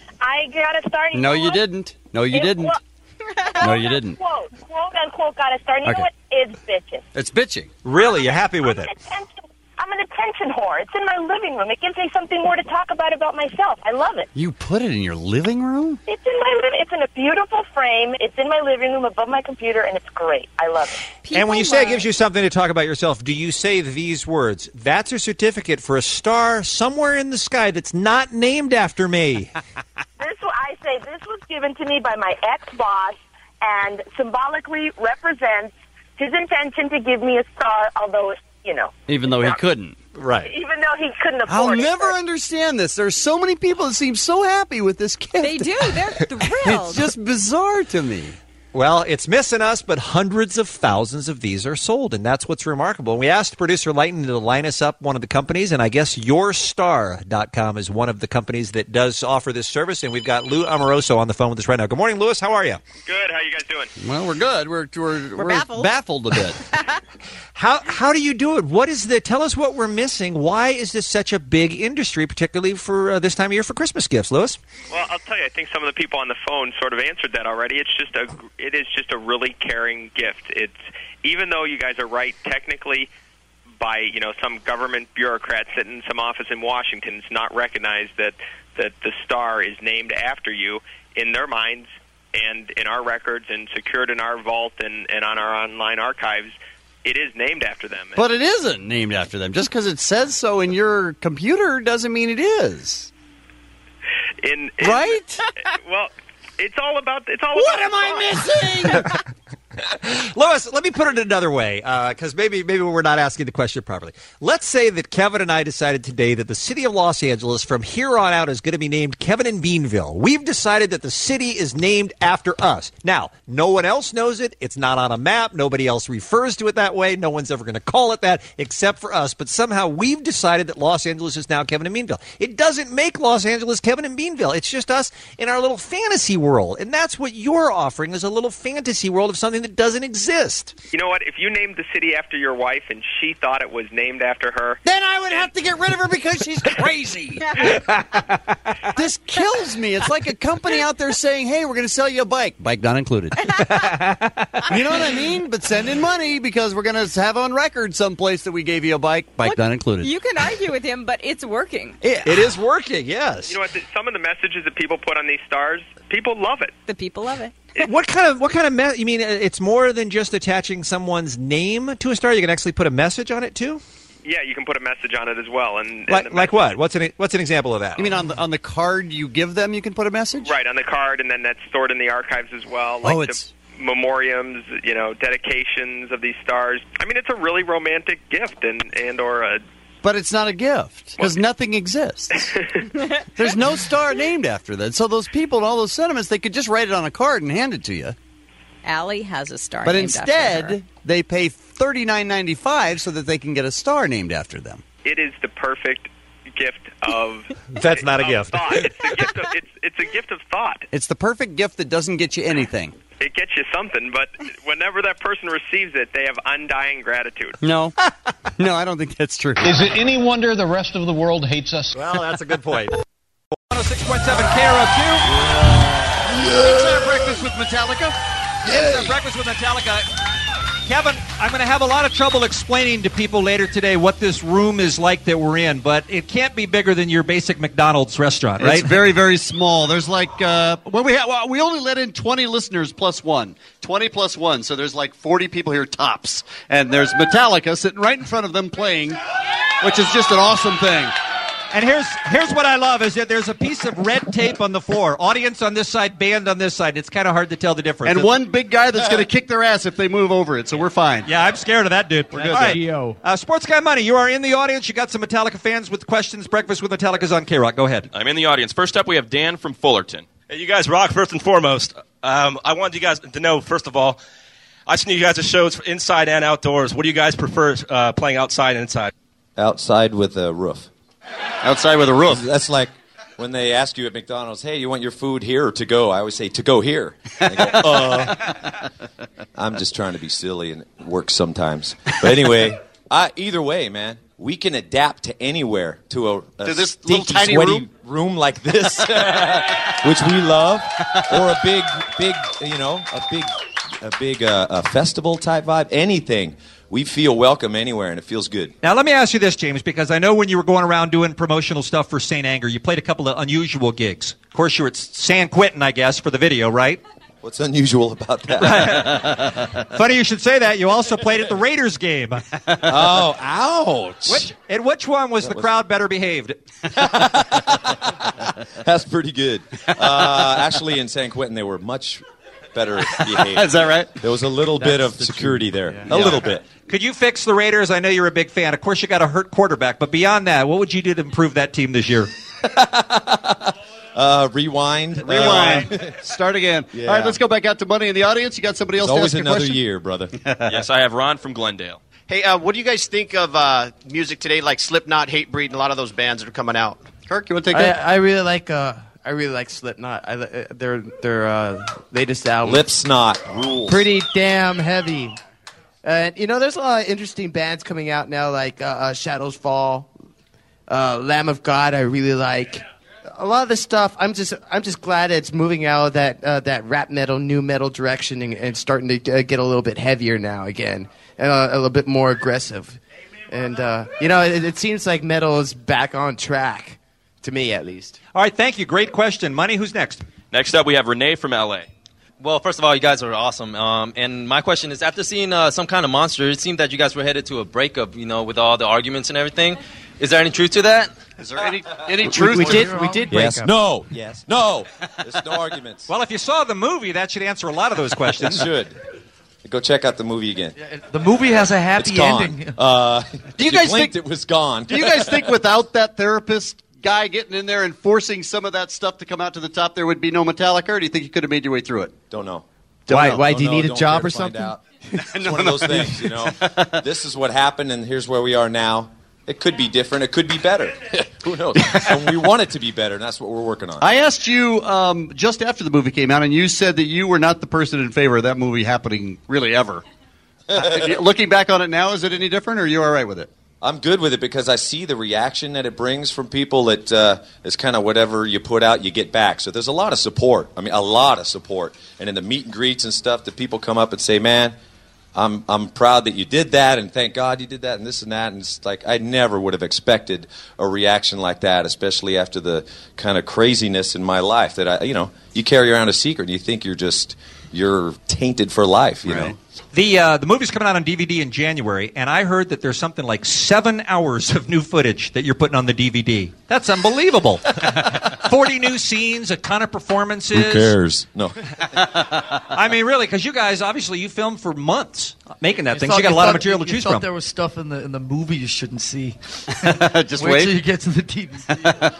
I got a star. You No, know you what? didn't. No, you It- didn't. well, No, you didn't. Quote, quote unquote, got a star. And you Okay. know what? It's bitches. It's bitching. Really? You're happy with it? Attention. I'm an attention whore. It's in my living room. It gives me something more to talk about about myself. I love it. You put it in your living room? It's in my living. It's in a beautiful frame. It's in my living room above my computer, and it's great. I love it. And when you say it gives you something to talk about yourself, do you say these words? That's a certificate for a star somewhere in the sky that's not named after me. This I say this was given to me by my ex-boss, and symbolically represents his intention to give me a star. Although, you know, Even though he couldn't. Right. even though he couldn't afford I'll it. never understand this. There's so many people that seem so happy with this gift. They do. They're thrilled. It's just bizarre to me. Well, it's missing us, but hundreds of thousands of these are sold, and that's what's remarkable. And we asked producer Lighton to line us up one of the companies, and I guess your star dot com is one of the companies that does offer this service, and we've got Lou Amoroso on the phone with us right now. Good morning, Louis. How are you? Good. How you guys doing? Well, we're good. We're we're, we're, baffled. baffled a bit. How how do you do it? What is the? Tell us what we're missing. Why is this such a big industry, particularly for uh, this time of year for Christmas gifts, Louis? Well, I'll tell you. I think some of the people on the phone sort of answered that already. It's just a. It is just a really caring gift. It's even though you guys are right technically. By you know some government bureaucrat sitting in some office in Washington, it's not recognized that that the star is named after you in their minds and in our records and secured in our vault and, and on our online archives. It is named after them. But it isn't named after them. Just because it says so in your computer doesn't mean it is. In, in right? Well, it's all about. It's all. What about am I missing? Louis, let me put it another way, because uh, maybe maybe we're not asking the question properly. Let's say that Kevin and I decided today that the city of Los Angeles from here on out is going to be named Kevin and Beanville. We've decided that the city is named after us. Now, no one else knows it. It's not on a map. Nobody else refers to it that way. No one's ever going to call it that except for us. But somehow we've decided that Los Angeles is now Kevin and Beanville. It doesn't make Los Angeles Kevin and Beanville. It's just us in our little fantasy world. And that's what you're offering is a little fantasy world of something that doesn't exist. You know what? If you named the city after your wife and she thought it was named after her, then I would have to get rid of her because she's crazy. This kills me. It's like a company out there saying, hey, we're going to sell you a bike. Bike not included. You know what I mean? But send in money because we're going to have on record someplace that we gave you a bike. Bike What? not included. You can argue with him, but it's working. It is working, yes. you know what? The, some of the messages that people put on these stars, people love it. The people love it. What kind of what kind of me- you mean? uh, It's more than just attaching someone's name to a star. You can actually put a message on it too. Yeah, you can put a message on it as well. And, and Like the like what? What's an what's an example of that? You mean on the on the card you give them, you can put a message? Right, on the card, and then that's stored in the archives as well. Like Oh, it's- the memoriams, you know, dedications of these stars. I mean, it's a really romantic gift and, and or a... But it's not a gift because nothing exists. There's no star named after that. So those people and all those sentiments, they could just write it on a card and hand it to you. Allie has a star But named after her. instead, they pay thirty-nine ninety-five so that they can get a star named after them. It is the perfect gift of... That's not a of gift. Thought. It's, a gift of, it's, it's a gift of thought. It's the perfect gift that doesn't get you anything. It gets you something, but whenever that person receives it, they have undying gratitude. No. No, I don't think that's true. Is it any wonder the rest of the world hates us? Well, that's a good point. one oh six point seven K R O Q. It's our breakfast with Metallica. It's our breakfast with Metallica. Kevin, I'm going to have a lot of trouble explaining to people later today what this room is like that we're in, but it can't be bigger than your basic McDonald's restaurant, right? It's very, very small. There's like, uh, well, we ha- well, we only let in twenty listeners plus one. twenty plus one, so there's like forty people here tops. And there's Metallica sitting right in front of them playing, which is just an awesome thing. And here's here's what I love is that there's a piece of red tape on the floor. Audience on this side, band on this side. It's kind of hard to tell the difference. And It's- one big guy that's going to kick their ass if they move over it, so we're fine. Yeah, I'm scared of that dude. We're good. All right. Uh, Sports Guy Money, you are in the audience. You got some Metallica fans with questions. Breakfast with Metallica's on K-Rock. Go ahead. I'm in the audience. First up, we have Dan from Fullerton. Hey, you guys rock, first and foremost. Um, I wanted you guys to know, first of all, I've seen you guys' shows inside and outdoors. What do you guys prefer uh, playing outside and inside? Outside with a roof. Outside with a roof. That's like when they ask you at McDonald's, hey, you want your food here or to go? I always say, to go here. And they go, uh. I'm just trying to be silly and it works sometimes. But anyway, I, either way, man, we can adapt to anywhere, to a, a To this stinky, little tiny sweaty room? room like this, which we love, or a big, big, you know, a big, a big uh, a festival type vibe, anything. We feel welcome anywhere, and it feels good. Now, let me ask you this, James, because I know when you were going around doing promotional stuff for Saint Anger, you played a couple of unusual gigs. Of course, you were at San Quentin, I guess, for the video, right? What's unusual about that? Funny you should say that. You also played at the Raiders game. Oh, ouch. Which, and which one was That the was- crowd better behaved? That's pretty good. Uh, actually, in San Quentin, they were much better behaved. Is that right? There was a little bit That's of the security there. Yeah. A little bit. Could you fix the Raiders? I know you're a big fan. Of course, you got a hurt quarterback, but beyond that, what would you do to improve that team this year? Uh, rewind. Rewind. Uh, Start again. Yeah. All right, let's go back out to money in the audience. You got somebody else There's to always ask a another question? year, brother. Yes, I have Ron from Glendale. Hey, uh, what do you guys think of uh, music today, like Slipknot, Hatebreed, and a lot of those bands that are coming out? Kirk, you want to take I, that? I really like. Uh, I really like Slipknot. I, li- uh, their their uh, latest album. Lip snot rules. Pretty damn heavy. And you know, there's a lot of interesting bands coming out now, like uh, uh, Shadows Fall, uh, Lamb of God. I really like. A lot of this stuff, I'm just, I'm just glad it's moving out of that uh, that rap metal, new metal direction, and, and starting to uh, get a little bit heavier now again, and uh, a little bit more aggressive. And uh, you know, it, it seems like metal is back on track, to me at least. All right, thank you. Great question. Money, who's next? Next up, we have Renee from L A. Well, first of all, you guys are awesome. Um, and my question is, after seeing uh, Some Kind of Monster, it seemed that you guys were headed to a breakup, you know, with all the arguments and everything. Is there any truth to that? Is there any any truth? We to did, it? we did break Yes. up. No. Yes. No. There's no arguments. Well, if you saw the movie, that should answer a lot of those It questions. should. Go check out the movie again. The movie has a happy It's gone. ending. Uh, Do you if guys blinked, think- it was gone? Do you guys think without that therapist guy getting in there and forcing some of that stuff to come out to the top, there would be no Metallica, or do you think you could have made your way through it? Don't know. Don't why? know. Why Don't do you know, need a don't job care or to find something? out. It's one of those things, you know. This is what happened, and here's where we are now. It could be different. It could be better. Who knows? And we want it to be better, and that's what we're working on. I asked you um, just after the movie came out, and you said that you were not the person in favor of that movie happening really ever. uh, looking back on it now, is it any different, or are you all right with it? I'm good with it because I see the reaction that it brings from people that uh, it's kind of whatever you put out, you get back. So there's a lot of support. I mean, a lot of support. And in the meet and greets and stuff, that people come up and say, man, I'm I'm proud that you did that, and thank God you did that, and this and that. And it's like I never would have expected a reaction like that, especially after the kind of craziness in my life that I, you know, you carry around a secret and you think you're just, you're tainted for life, you Right. know. The uh, the movie's coming out on D V D in January, and I heard that there's something like seven hours of new footage that you're putting on the D V D. That's unbelievable. forty new scenes, a ton of performances. Who cares? No. I mean, really, because you guys, obviously, you filmed for months making that thing, thought- so you got a lot thought- of material to you choose thought from. there was stuff in the in the movie you shouldn't see. Just wait wait. till you get to the D V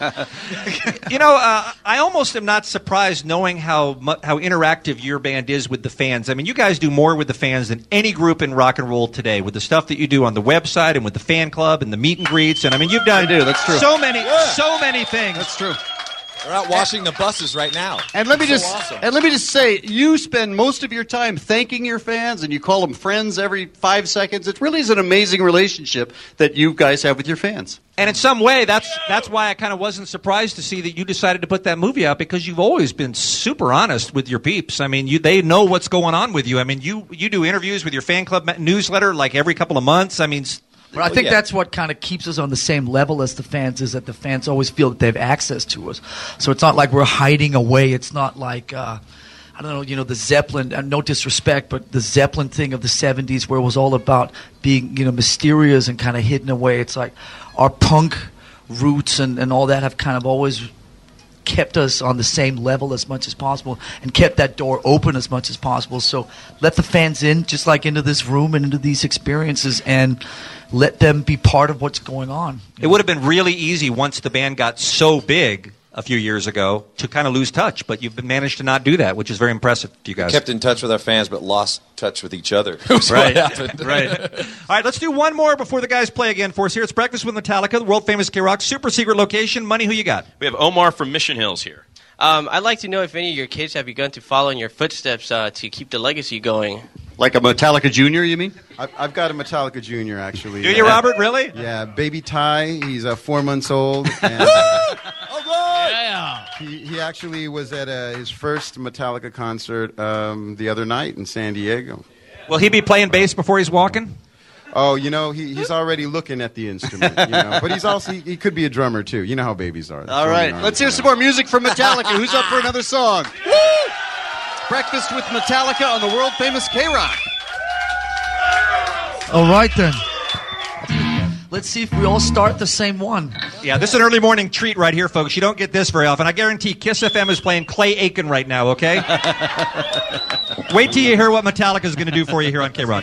D. You know, uh, I almost am not surprised knowing how mu- how interactive your band is with the fans. I mean, you guys do more with the fans than any group in rock and roll today, with the stuff that you do on the website and with the fan club and the meet and greets. And I mean, you've done I do, that's true. so many, so many things. That's true. They're out washing the buses right now. And let me It's just so awesome. and let me just say, you spend most of your time thanking your fans, and you call them friends every five seconds. It really is an amazing relationship that you guys have with your fans. And in some way, that's that's why I kind of wasn't surprised to see that you decided to put that movie out, because you've always been super honest with your peeps. I mean, you they know what's going on with you. I mean, you you do interviews with your fan club ma- newsletter like every couple of months. I mean, s- But I think yeah. that's what kind of keeps us on the same level as the fans, is that the fans always feel that they have access to us. So it's not like we're hiding away. It's not like, uh, I don't know, you know, the Zeppelin, uh, no disrespect, but the Zeppelin thing of the seventies where it was all about being, you know, mysterious and kind of hidden away. It's like our punk roots and, and all that have kind of always kept us on the same level as much as possible and kept that door open as much as possible. So let the fans in, just like into this room and into these experiences, and let them be part of what's going on. it would have been really easy once the band got so big a few years ago to kind of lose touch, but you've managed to not do that, which is very impressive to you guys. Kept in touch with our fans, but lost touch with each other. Was Right. what happened. Right. All right, let's do one more before the guys play again for us here. It's Breakfast with Metallica, the world-famous K-Rock super secret location. Money, who you got? We have Omar from Mission Hills here. Um, I'd like to know if any of your kids have begun to follow in your footsteps uh, to keep the legacy going. Like a Metallica Junior, you mean? I've, I've got a Metallica Junior, actually. Do you, Robert? Really? Yeah, baby Ty. He's uh, four months old. And, Yeah. he, he actually was at uh, his first Metallica concert um, the other night in San Diego. Will he be playing bass before he's walking? Oh, you know, he, he's already looking at the instrument, you know. But he's also, he, he could be a drummer, too. You know how babies are. All right, let's hear some more music from Metallica. Who's up for another song? Breakfast with Metallica on the world-famous K-Rock. All right, then. Let's see if we all start the same one. Yeah, this is an early morning treat right here, folks. You don't get this very often. I guarantee Kiss F M is playing Clay Aiken right now, okay? Wait till you hear what Metallica is going to do for you here on K-Rock.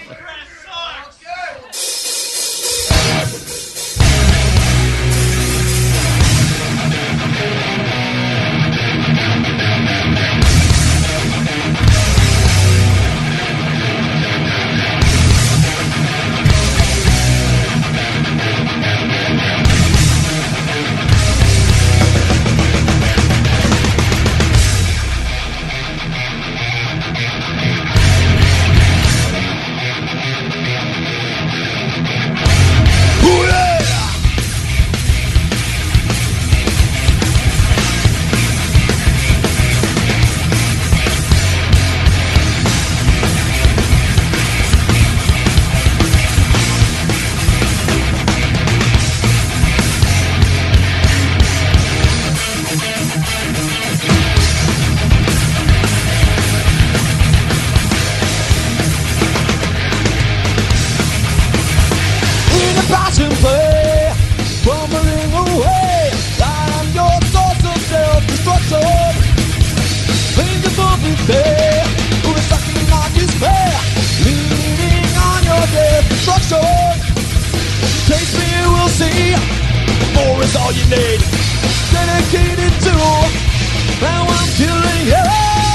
In a passion play, crumbling away. I'm your source of self-destruction. Painful despair, who is sucking on despair, leaning on your destruction. Taste me, we'll see. More is all you need. Dedicated to how I'm killing you.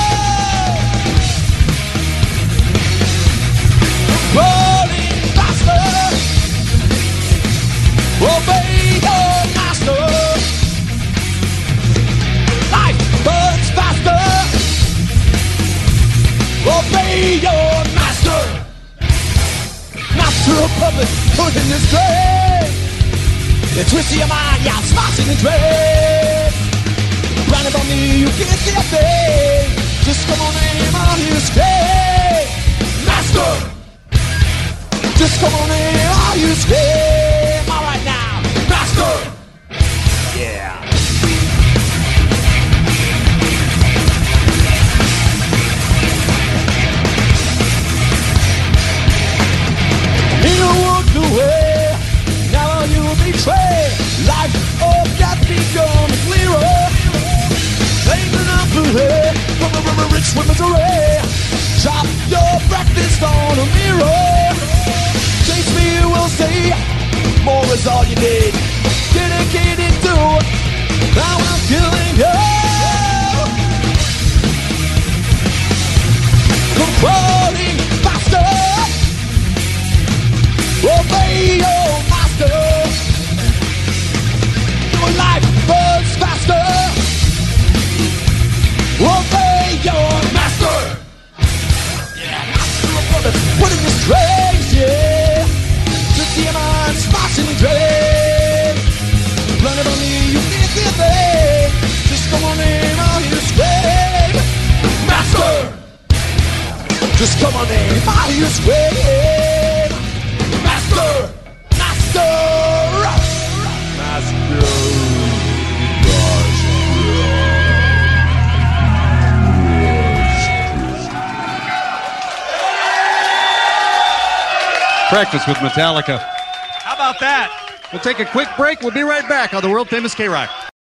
Rolling faster. Obey your master. Republic, put in this grave. They twist your mind, yeah, I'm smashing the dread. Running on me, you can't see a thing. Just come on in, on his grave. Master! Just come on in, on his grave. All right now, Master! Yeah. You walked away, now you betray. Life or death become clearer. Taking up the head from a rich woman's array. Drop your breakfast on a mirror. Taste me, will say, more is all you need. Dedicated to how I'm killing you. Controlling faster. Obey your master. Your life burns faster. Obey your master. Yeah, master of brother, put in this trace, yeah. To see a man smashing the drain. Running on me, you can't see a thing. Just come on in on his grave. Master. Just come on in on his grave. Master! Master! Master! Breakfast with Metallica. How about that? We'll take a quick break. We'll be right back on the world famous K-Rock.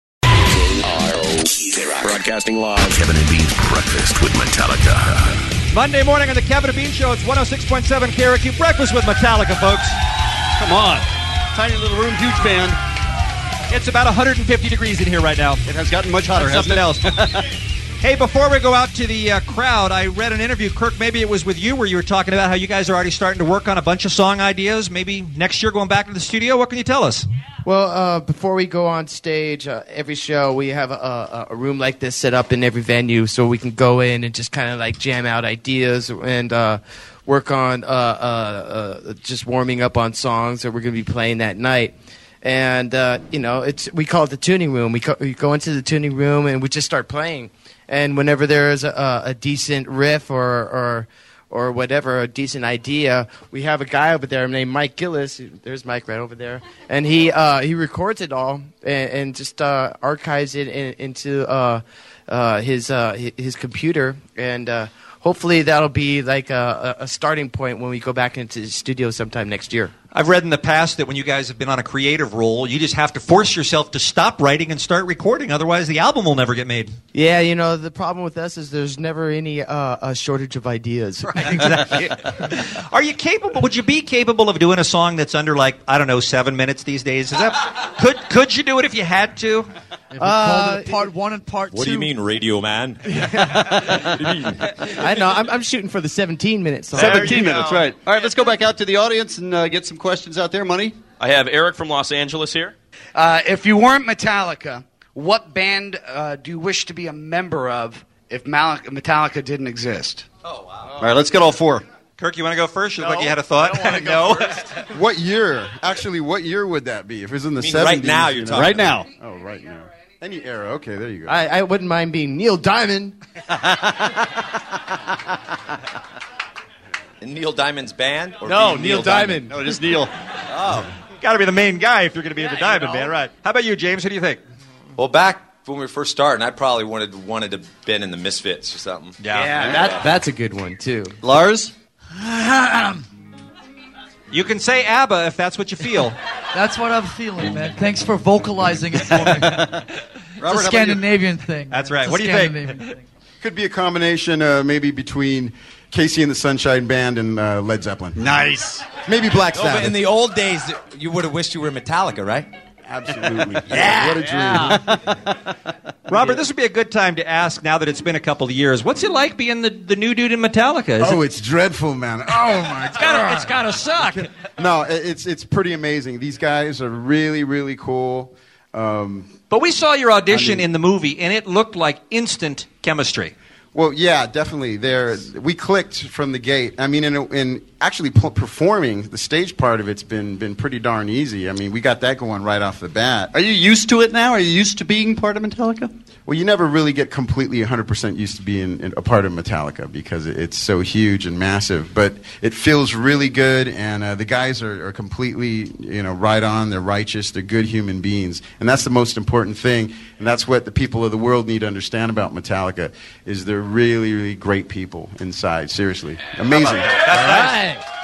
Broadcasting live. Kevin and Bean's Breakfast with Metallica. Monday morning on the Kevin and Bean Show. It's one oh six point seven K R Q. Breakfast with Metallica, folks. Come on. Tiny little room, huge band. It's about one hundred fifty degrees in here right now. It has gotten much hotter, That's hasn't something it? else. Hey, before we go out to the uh, crowd, I read an interview, Kirk, maybe it was with you, where you were talking about how you guys are already starting to work on a bunch of song ideas. Maybe next year going back to the studio. What can you tell us? Well, uh, before we go on stage, uh, every show we have a, a, a room like this set up in every venue, so we can go in and just kind of like jam out ideas and uh, work on uh, uh, uh, just warming up on songs that we're going to be playing that night. And uh, you know, it's we call it the tuning room. We, co- we go into the tuning room and we just start playing. And whenever there is a, a decent riff or, or or whatever, a decent idea, we have a guy over there named Mike Gillis. There's Mike right over there, and he uh, he records it all and, and just uh, archives it in, into uh, uh, his uh, his computer, and uh, hopefully that'll be like a, a starting point when we go back into the studio sometime next year. I've read in the past that when you guys have been on a creative role, you just have to force yourself to stop writing and start recording. Otherwise, the album will never get made. Yeah, you know, the problem with us is there's never any uh, a shortage of ideas. Right, exactly. Are you capable? Would you be capable of doing a song that's under, like, I don't know, seven minutes these days? Is that could could you do it if you had to? If we called it part one and part two. What do you mean, Radio Man? I know. I'm, I'm shooting for the seventeen minute song. seventeen minutes, right. All right, let's go back out to the audience and uh, get some questions out there. Money? I have Eric from Los Angeles here. Uh, if you weren't Metallica, what band uh, do you wish to be a member of if Mal- Metallica didn't exist? Oh, wow. All right, let's get all four. Kirk, you want to go first? You look like you had a thought. I don't no. go first. What year? Actually, what year would that be? If it was in the I mean, seventies. right now you're you know? talking Right now. Oh, right now. Any era. Okay, there you go. I, I wouldn't mind being Neil Diamond. In Neil Diamond's band? Or No, being Neil Diamond. No, just Neil. Oh. Got to be the main guy if you're going to be in the you Diamond know. Band, right? How about you, James? Who do you think? Well, back when we were first starting, I probably wanted wanted to been in the Misfits or something. Yeah, that, that's a good one, too. Lars? You can say ABBA if that's what you feel. That's what I'm feeling, man. Thanks for vocalizing it for me. Robert, It's how a about Scandinavian thing. That's right. It's a What do you think? Scandinavian thing. Could be a combination, uh, maybe between Casey and the Sunshine Band and uh, Led Zeppelin. Nice. Maybe Black No, Sabbath. but in the old days, you would have wished you were Metallica, right? Absolutely. Yeah. What a dream. Robert, this would be a good time to ask, now that it's been a couple of years, what's it like being the, the new dude in Metallica? Is Oh, it, it's dreadful, man. Oh, my it's gotta, God. it's gotta suck. No, it- it's it's pretty amazing. These guys are really, really cool. Um, But we saw your audition I mean- in the movie, and it looked like instant chemistry. Well, yeah, definitely. There, we clicked from the gate. I mean, in, in actually p- performing, the stage part of it's been been pretty darn easy. I mean, we got that going right off the bat. Are you used to it now? Are you used to being part of Metallica? Well, you never really get completely one hundred percent used to being in, a part of Metallica because it's so huge and massive. But it feels really good, and uh, the guys are, are completely, you know, right on. They're righteous. They're good human beings, and that's the most important thing. And that's what the people of the world need to understand about Metallica: is they're really, really great people inside. Seriously, amazing. That's nice.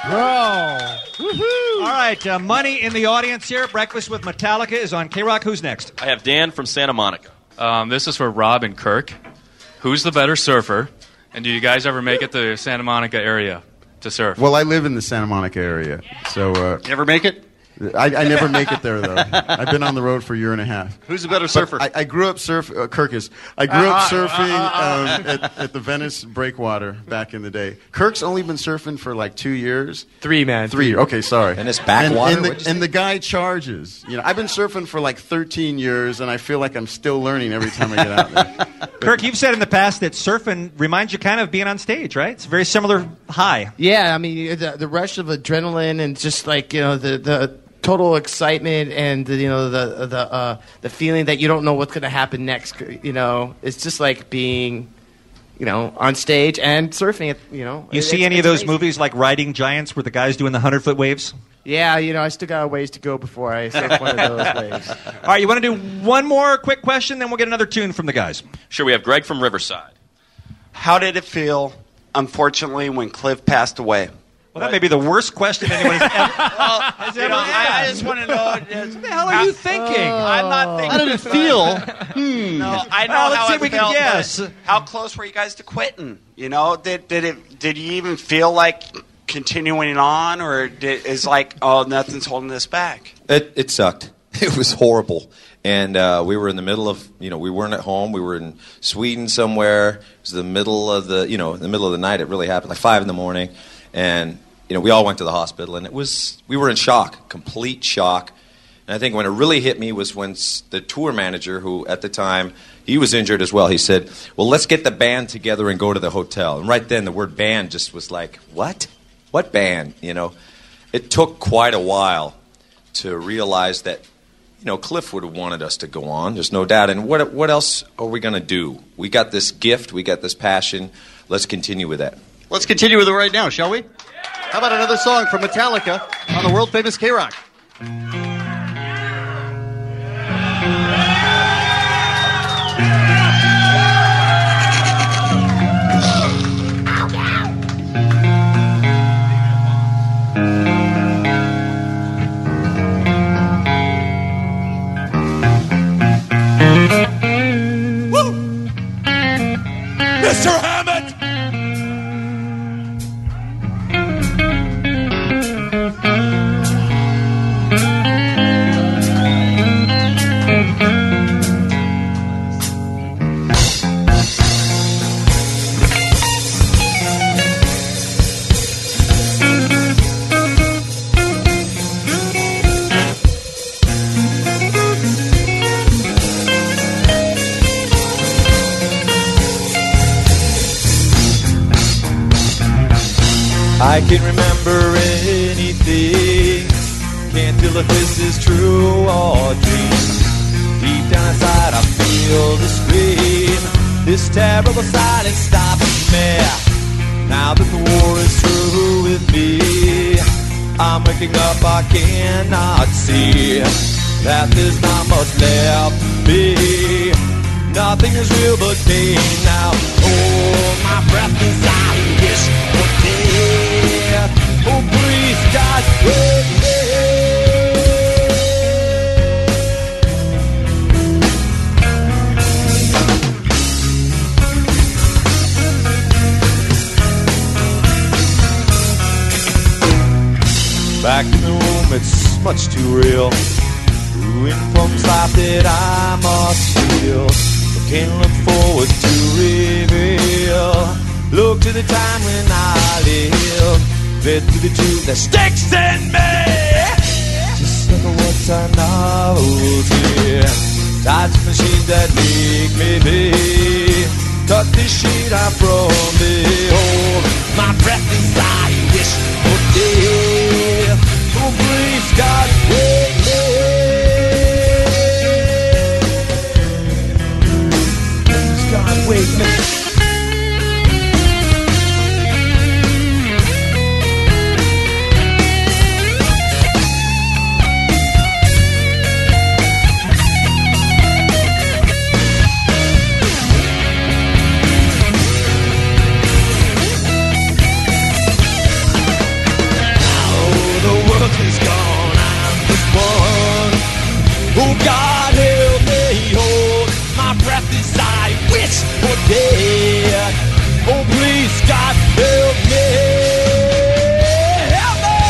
Bro. Woohoo. All right, uh, money in the audience here. Breakfast with Metallica is on K-Rock. Who's next? I have Dan from Santa Monica. Um, this is for Rob and Kirk. Who's the better surfer? And do you guys ever make it to the Santa Monica area to surf? Well, I live in the Santa Monica area, so uh, you ever make it? I, I never make it there, though. I've been on the road for a year and a half. Who's the better But surfer? I, I grew up surf. Uh, Kirk is. I grew up Uh, uh, surfing uh, uh, um, at, at the Venice Breakwater back in the day. Kirk's only been surfing for like two years. Three, man. Three. Okay, sorry. And it's backwater? And, and, What'd the, you and the guy charges. You know, I've been surfing for like thirteen years, and I feel like I'm still learning every time I get out there. Kirk, you've said in the past that surfing reminds you kind of being on stage, right? It's a very similar high. Yeah, I mean the, the rush of adrenaline and just like you know the the total excitement and the, you know the the uh, the feeling that you don't know what's going to happen next. You know, it's just like being, you know, on stage and surfing. You know, You It- see it's- any of it's those amazing. movies like Riding Giants where the guy's doing the hundred-foot waves? Yeah, you know, I still got a ways to go before I surf one of those waves. All right, you want to do one more quick question, then we'll get another tune from the guys. Sure, we have Greg from Riverside. How did it feel, unfortunately, when Cliff passed away? Well, that may be the worst question anyone has ever, well, has you ever know, I, I asked. just want to know. What the hell are you thinking? I'm not thinking. How did it feel? Hmm. No, I know Well, let's how see it if we can felt, but guess. How close were you guys to quitting? You know, did did it? Did you even feel like continuing on, or did, is like, oh, nothing's holding us back? It, it sucked. It was horrible. And uh, we were in the middle of, you know, we weren't at home. We were in Sweden somewhere. It was the middle of the, you know, in the middle of the night. It really happened, like five in the morning. And, you know, we all went to the hospital. And it was, we were in shock, complete shock. And I think when it really hit me was when the tour manager, who at the time, he was injured as well, he said, well, let's get the band together and go to the hotel. And right then, the word band just was like, what? What band? You know, it took quite a while to realize that, you know, Cliff would have wanted us to go on. There's no doubt. And what what else are we going to do? We got this gift. We got this passion. Let's continue with that. Let's continue with it right now, shall we? How about another song from Metallica on the world famous K-Rock? Mister Hammett! I can't remember anything. Can't tell if this is true or dream. Deep down inside I feel the scream. This terrible silence stops me. Now that the war is through with me, I'm waking up, I cannot see that there's not much left to be. Nothing is real but pain now. Hold my breath as I wish for death. Oh, please, God, wait me. Back in the room, it's much too real. Ruin from life that I must feel. Can't look forward to reveal. Look to the time when I live. Fed through the tube that sticks in me. Just like a one-time novelty. Tied to machines that make me be. tuck this shit out from behold. My breath is I wish for death. Oh, please, God, wait me. Please, God, wait me. Is gone, I'm just one. Oh, God help me, hold my breath as I wish for death. Oh, please, God help me, help me.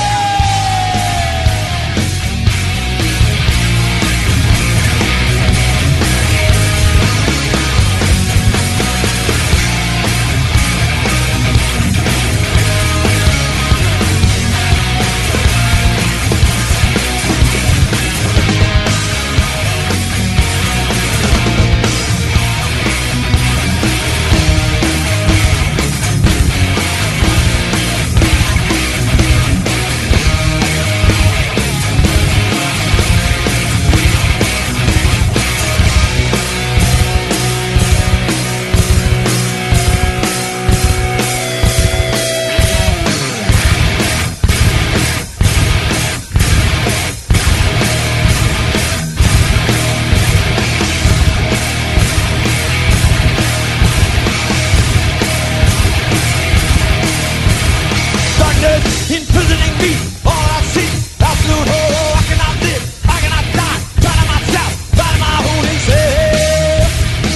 Imprisoning me, all I see, absolute horror. I cannot live, I cannot die. Try to myself, try to my holy self.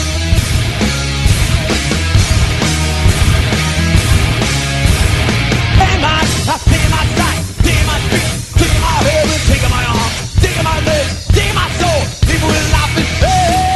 Hey man, I take my sight, take my feet, take my hair, and take my arms, take my legs, take my soul. People will laugh and say.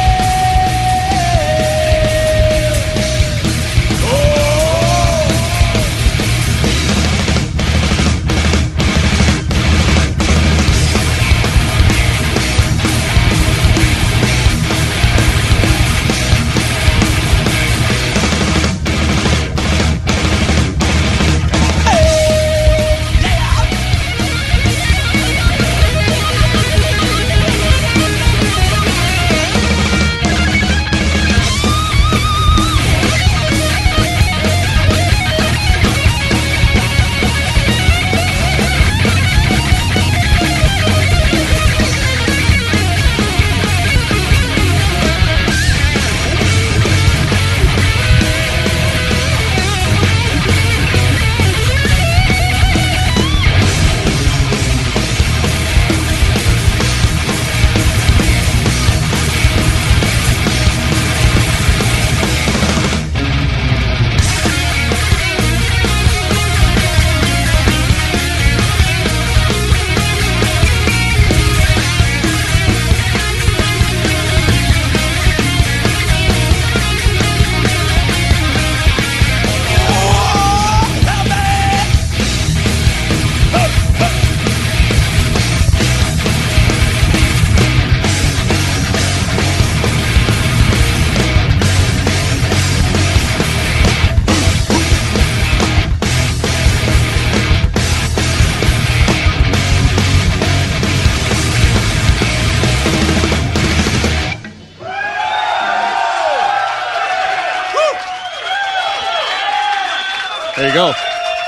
There you go.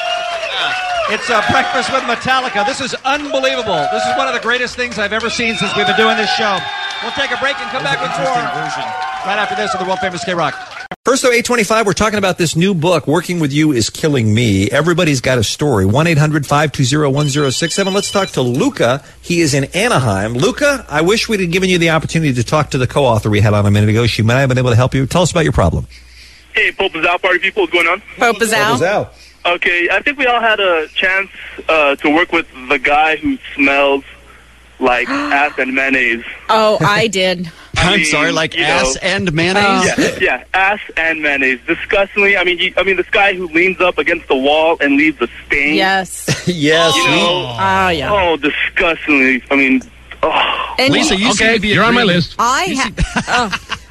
It's uh, Breakfast with Metallica. This is unbelievable. This is one of the greatest things I've ever seen since we've been doing this show. We'll take a break and come back with more right after this on the world-famous K-Rock. First, though, eight twenty-five, we're talking about this new book, Working With You is Killing Me. Everybody's got a story. one eight hundred five two zero one zero six seven. Let's talk to Luca. He is in Anaheim. Luca, I wish we'd have given you the opportunity to talk to the co-author we had on a minute ago. She might have been able to help you. Tell us about your problem. Hey, Pope is out, party people. What's going on? Pope is out. Pope is out. Okay, I think we all had a chance uh, to work with the guy who smells like ass and mayonnaise. Oh, I did. I I'm mean, sorry, like you ass know, and mayonnaise? Yeah, yeah, ass and mayonnaise. Disgustingly. I mean, you, I mean, this guy who leans up against the wall and leaves a stain. Yes. yes. You know? Oh, yeah. Oh, disgustingly. I mean, oh. And Lisa, you okay, seem to be you're agreeing. on my list. I ha- oh,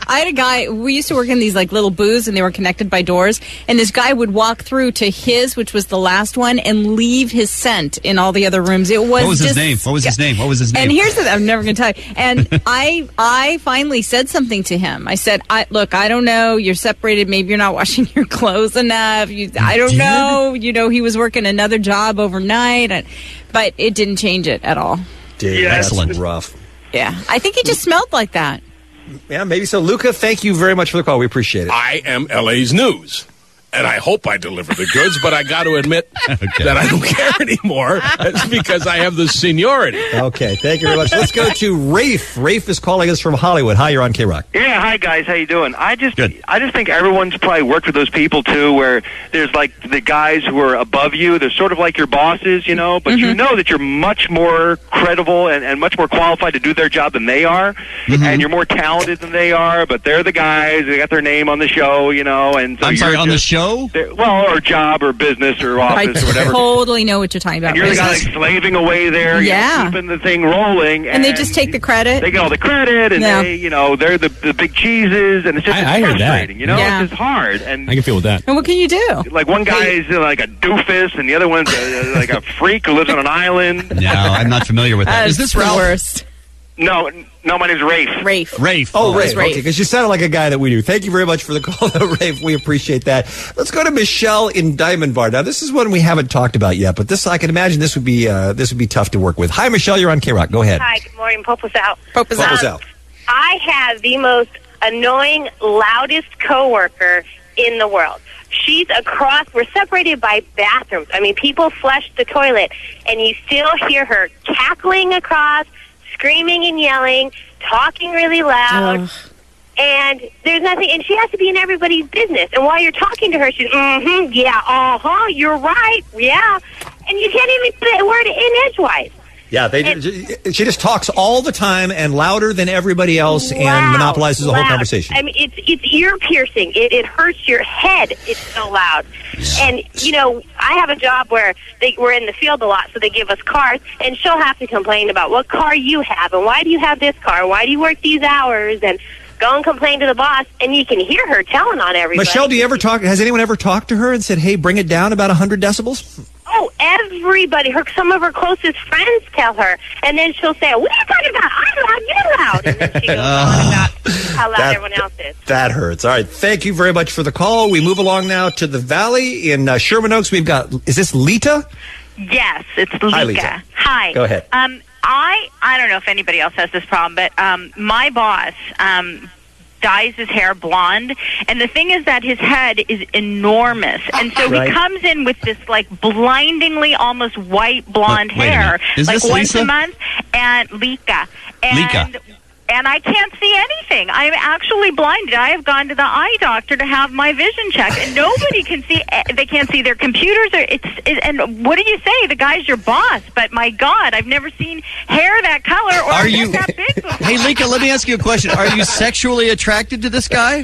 I had a guy, we used to work in these like little booths and they were connected by doors. And this guy would walk through to his, which was the last one, and leave his scent in all the other rooms. It was What was his just- name? What was his name? What was his name? And here's the, I'm never going to tell you. And I, I finally said something to him. I said, I, look, I don't know. You're separated. Maybe you're not washing your clothes enough. You, I don't did? know. You know, he was working another job overnight. And, but it didn't change it at all. Dude, Yeah. that's Excellent. rough. Yeah. I think he just smelled like that. Yeah, maybe so. Luca, thank you very much for the call. We appreciate it. I am L A's news. And I hope I deliver the goods, but I got to admit that I don't care anymore. It's because I have the seniority. Okay, thank you very much. Let's go to Rafe. Rafe is calling us from Hollywood. Hi, you're on K-Rock. Yeah, hi guys, how you doing? I just, I just think everyone's probably worked with those people too, where there's like the guys who are above you. They're sort of like your bosses, you know, but you know that you're much more credible and, and much more qualified to do their job than they are, and you're more talented than they are. But they're the guys. They got their name on the show, you know. And so I'm sorry, you're on the just- show? they're- Well, or job or business or I office or whatever. totally know what you're talking about. And you're the guy Business. like slaving away there, you know, Yeah. keeping the thing rolling, And they just take the credit. they get all the credit, and Yeah. they, you know, they're the, the big cheeses, and it's just I- it's I heard that. frustrating, you know, Yeah. it's just hard. And I can feel with that. And what can you do? like one guy is uh, like a doofus, and the other one's uh, like a freak who lives on an island. No, I'm not familiar with that. That Is this the Ralph? worst. No, no, my name's Rafe. Rafe. Rafe. Oh, Rafe. Rafe. Okay, because you sounded like a guy that we knew. Thank you very much for the call, though, Rafe. We appreciate that. Let's go to Michelle in Diamond Bar. Now, this is one we haven't talked about yet, but this I can imagine this would be uh, this would be tough to work with. Hi, Michelle. You're on K-Rock. Go ahead. Hi, good morning. Pope was out. Pope is What was Um, out? I have the most annoying, loudest coworker in the world. She's across, we're separated by bathrooms. I mean, people flush the toilet, and you still hear her cackling across, screaming and yelling, talking really loud. Ugh. And there's nothing, and she has to be in everybody's business. And while you're talking to her, she's, mm-hmm, yeah, uh-huh, you're right, yeah. And you can't even put a word in edgewise. Yeah, they. She just talks all the time and louder than everybody else and Loud, monopolizes the whole loud. conversation. I mean, it's it's ear piercing. It, it hurts your head. It's so loud. And you know, I have a job where they we're in the field a lot, so they give us cars, and she'll have to complain about what car you have and why do you have this car, why do you work these hours, and go and complain to the boss. And you can hear her telling on everybody. Michelle, do you ever talk? Has anyone ever talked to her and said, "Hey, bring it down about one hundred decibels"? Oh, everybody. Her some of her closest friends tell her, and then she'll say, "What are you talking about? I'm loud. You're loud." And then she goes on about how loud That- everyone else is. That hurts. All right. Thank you very much for the call. We move along now to the Valley in uh, Sherman Oaks. We've got. Is this Lita? Yes, it's Lika. Hi, Lita. Hi. Go ahead. Um, I I don't know if anybody else has this problem, but um, my boss um, dyes his hair blonde, and the thing is that his head is enormous, and so Right. he comes in with this like blindingly almost white blonde Wait- wait a hair, minute. Is like this once Lisa? a month, and Lika. And Lika. And I can't see anything. I'm actually blinded. I have gone to the eye doctor to have my vision checked, and nobody can see. They can't see their computers. Or it's it, and what do you say? The guy's your boss, but my God, I've never seen hair that color or Are hair you? that big before. Hey, Lika, let me ask you a question. Are you sexually attracted to this guy?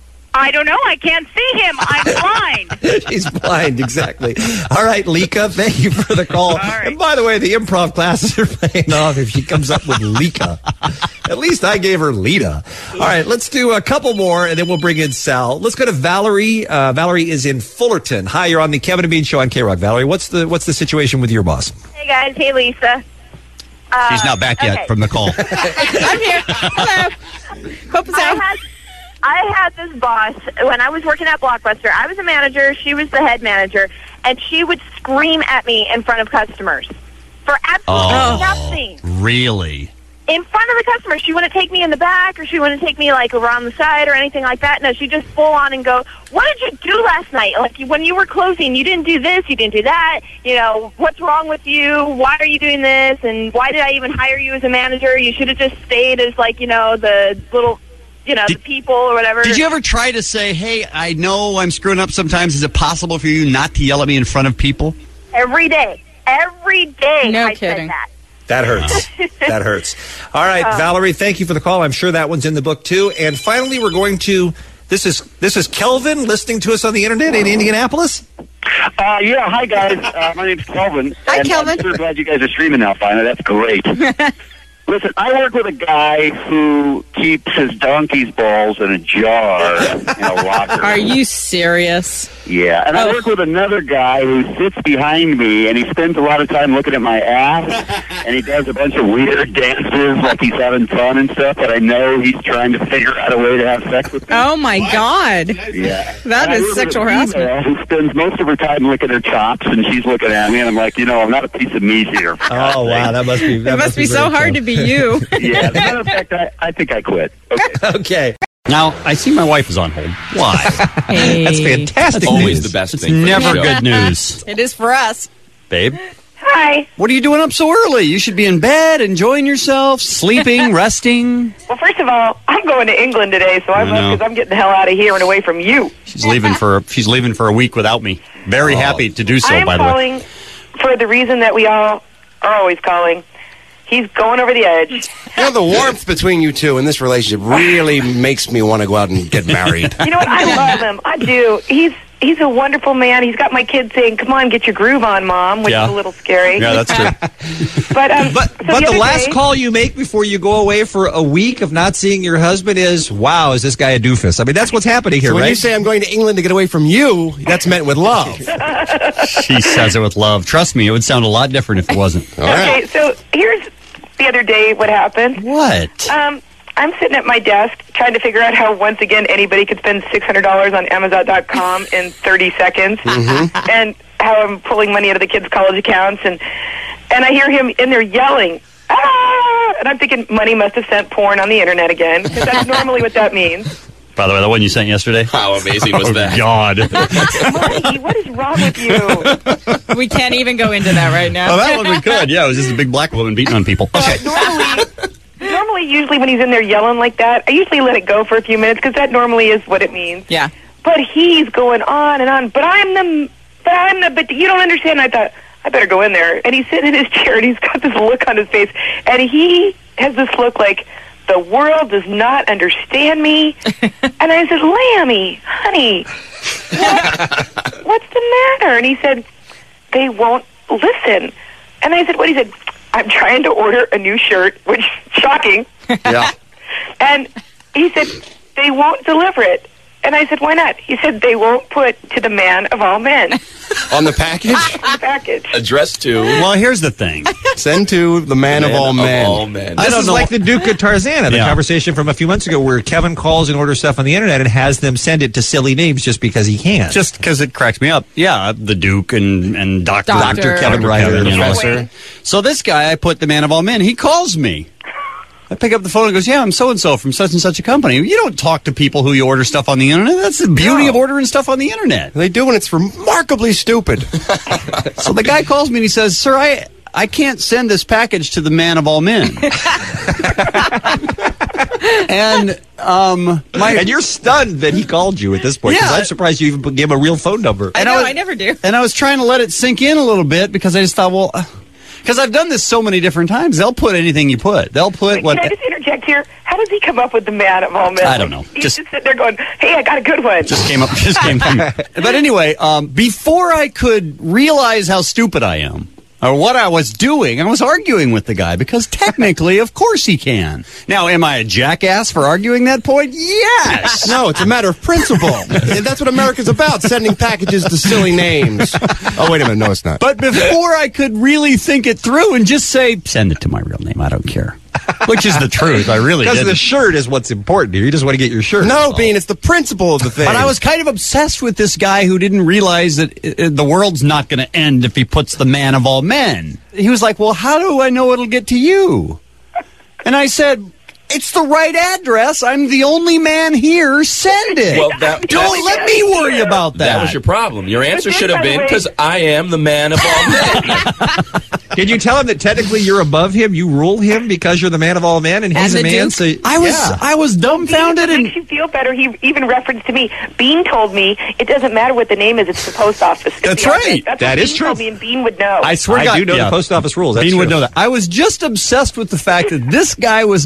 I don't know. I can't see him. I'm blind. She's blind, exactly. All right, Lika, thank you for the call. And by the way, the improv classes are paying off if she comes up with Lika. At least I gave her Lita. All right, let's do a couple more, and then we'll bring in Sal. Let's go to Valerie. Uh, Valerie is in Fullerton. Hi, you're on the Kevin and Bean Show on K-Rock. Valerie, what's the what's the situation with your boss? Hey guys, hey Lisa. Uh, She's not back yet okay. from the call. I'm here. Hello. Hope I had, I had this boss when I was working at Blockbuster. I was a manager. She was the head manager, and she would scream at me in front of customers for absolutely Oh. nothing. Really? In front of the customer. She wouldn't take me in the back, or she wouldn't take me like around the side or anything like that. No, she just full on and go, "What did you do last night? Like when you were closing, you didn't do this, you didn't do that. You know, what's wrong with you? Why are you doing this? And why did I even hire you as a manager? You should have just stayed as like, you know, the little, you know, the people or whatever." Did you ever try to say, hey, I know I'm screwing up sometimes. Is it possible for you not to yell at me in front of people? Every day, every day. No I kidding. said that. That hurts. That hurts. All right, Oh. Valerie, thank you for the call. I'm sure that one's in the book too. And finally, we're going to this is this is Kelvin listening to us on the internet in Indianapolis. Uh, yeah, hi guys. Uh, my name's Kelvin. Hi, and Kelvin. I'm so glad you guys are streaming now. Finally, that's great. Listen, I work with a guy who keeps his donkey's balls in a jar in a locker. Are you serious? Yeah, and I work with another guy who sits behind me, and he spends a lot of time looking at my ass, and he does a bunch of weird dances like he's having fun and stuff, but I know he's trying to figure out a way to have sex with me. Oh, my God. Yeah. That And I is work with sexual a harassment. female who spends most of her time looking at her chops, and she's looking at me, and I'm like, you know, I'm not a piece of meat here. Oh, wow, that must be. That It must be so hard to be you. Yeah, as a matter of fact, I, I think I quit. Okay. Okay. Now, I see my wife is on hold. Why? Hey. That's fantastic. That's always news. the best It's thing. for the never show. good news. It is for us. Babe, Hi. what are you doing up so early? You should be in bed, enjoying yourself, sleeping, resting. Well, first of all, I'm going to England today, so I'm I know. because I'm getting the hell out of here and away from you. She's leaving for she's leaving for a week without me. Very Oh. happy to do so, I'm by the way. calling for the reason that we all are always calling. He's going over the edge. You know, the warmth between you two in this relationship really makes me want to go out and get married. You know what? I love him. I do. He's he's a wonderful man. He's got my kids saying, "Come on, get your groove on, Mom," which Yeah. is a little scary. Yeah, that's true. But um, But so but the, other last day- call you make before you go away for a week of not seeing your husband is, "Wow, is this guy a doofus?" I mean, that's what's happening here, So when right? you say I'm going to England to get away from you, that's meant with love. She says it with love. Trust me, it would sound a lot different if it wasn't. Okay, so here's the other day what happened. What? Um, I'm sitting at my desk trying to figure out how, once again, anybody could spend six hundred dollars on Amazon dot com in thirty seconds, Mhm. and how I'm pulling money out of the kids' college accounts, and and I hear him in there yelling, "Ah!" And I'm thinking money must have sent porn on the internet again, because that's normally what that means. By the way, the one you sent yesterday. How amazing was oh, that? God. Money, what is wrong with you? We can't even go into that right now. Oh, that one we could. Yeah, it was just a big black woman beating on people. Okay. normally, normally, usually when he's in there yelling like that, I usually let it go for a few minutes because that normally is what it means. Yeah. But he's going on and on. But I'm the, but I'm the, but you don't understand. I thought I better go in there. And he's sitting in his chair and he's got this look on his face, and he has this look like the world does not understand me. And I said, Lammy, honey, what, what's the matter? And he said, they won't listen. And I said, what? He said, I'm trying to order a new shirt, which shocking. Yeah. And he said, they won't deliver it. And I said, why not? He said, they won't put to the man of all men. On the package? On the package. Addressed to. Well, here's the thing. Send to the man, Man of all of men. all men. This is like the Duke of Tarzana, the Yeah. conversation from a few months ago where Kevin calls and orders stuff on the internet and has them send it to silly names just because he can. Just because it cracks me up. Yeah, the Duke and, and Doctor Doctor. Doctor Kevin Doctor Ryder. Kevin, you know. Professor. So this guy, I put the man of all men. He calls me. I pick up the phone and goes, yeah, I'm so-and-so from such and such a company. You don't talk to people who you order stuff on the internet. That's the beauty No. of ordering stuff on the internet. They do, and it's remarkably stupid. So the guy calls me and he says, sir, I, I can't send this package to the man of all men. and um, my and you're stunned that he called you at this point. 'cause Yeah. I'm surprised you even gave him a real phone number. I And know, I I, was- never do. And I was trying to let it sink in a little bit because I just thought, well, because I've done this so many different times. They'll put anything you put. They'll put Wait, what. can I just interject here? How does he come up with the man of all men? I don't know. He's Just- just, sitting there going, hey, I got a good one. Just came up. Just came from. But anyway, um, before I could realize how stupid I am or what I was doing, I was arguing with the guy because technically, of course, he can. Now, am I a jackass for arguing that point? Yes. No, it's a matter of principle. And that's what America's about, sending packages to silly names. Oh, wait a minute. No, it's not. But before I could really think it through and just say, send it to my real name, I don't care. Which is the truth. I really Because didn't. the shirt is what's important here. You just want to get your shirt. No, Bean, it's the principle of the thing. But I was kind of obsessed with this guy who didn't realize that uh, the world's not going to end if he puts the man of all men. He was like, well, how do I know it'll get to you? And I said, it's the right address. I'm the only man here. Send it. Well, that- Don't that's- let me worry about that. That was your problem. Your answer But should have by the been way- because I am the man of all men. Did you tell him that technically you're above him? You rule him because you're the man of all men, and he's And a the man. Duke. So I was yeah. I was dumbfounded Bean, if it and makes you feel better, he even referenced to me. Bean told me it doesn't matter what the name is; it's the post office. It's That's the right. address. That's That what is Bean true. Told me, and Bean would know. I swear to I God, do know yeah. the post office rules. That's Bean true. would know that. I was just obsessed with the fact that this guy was now taking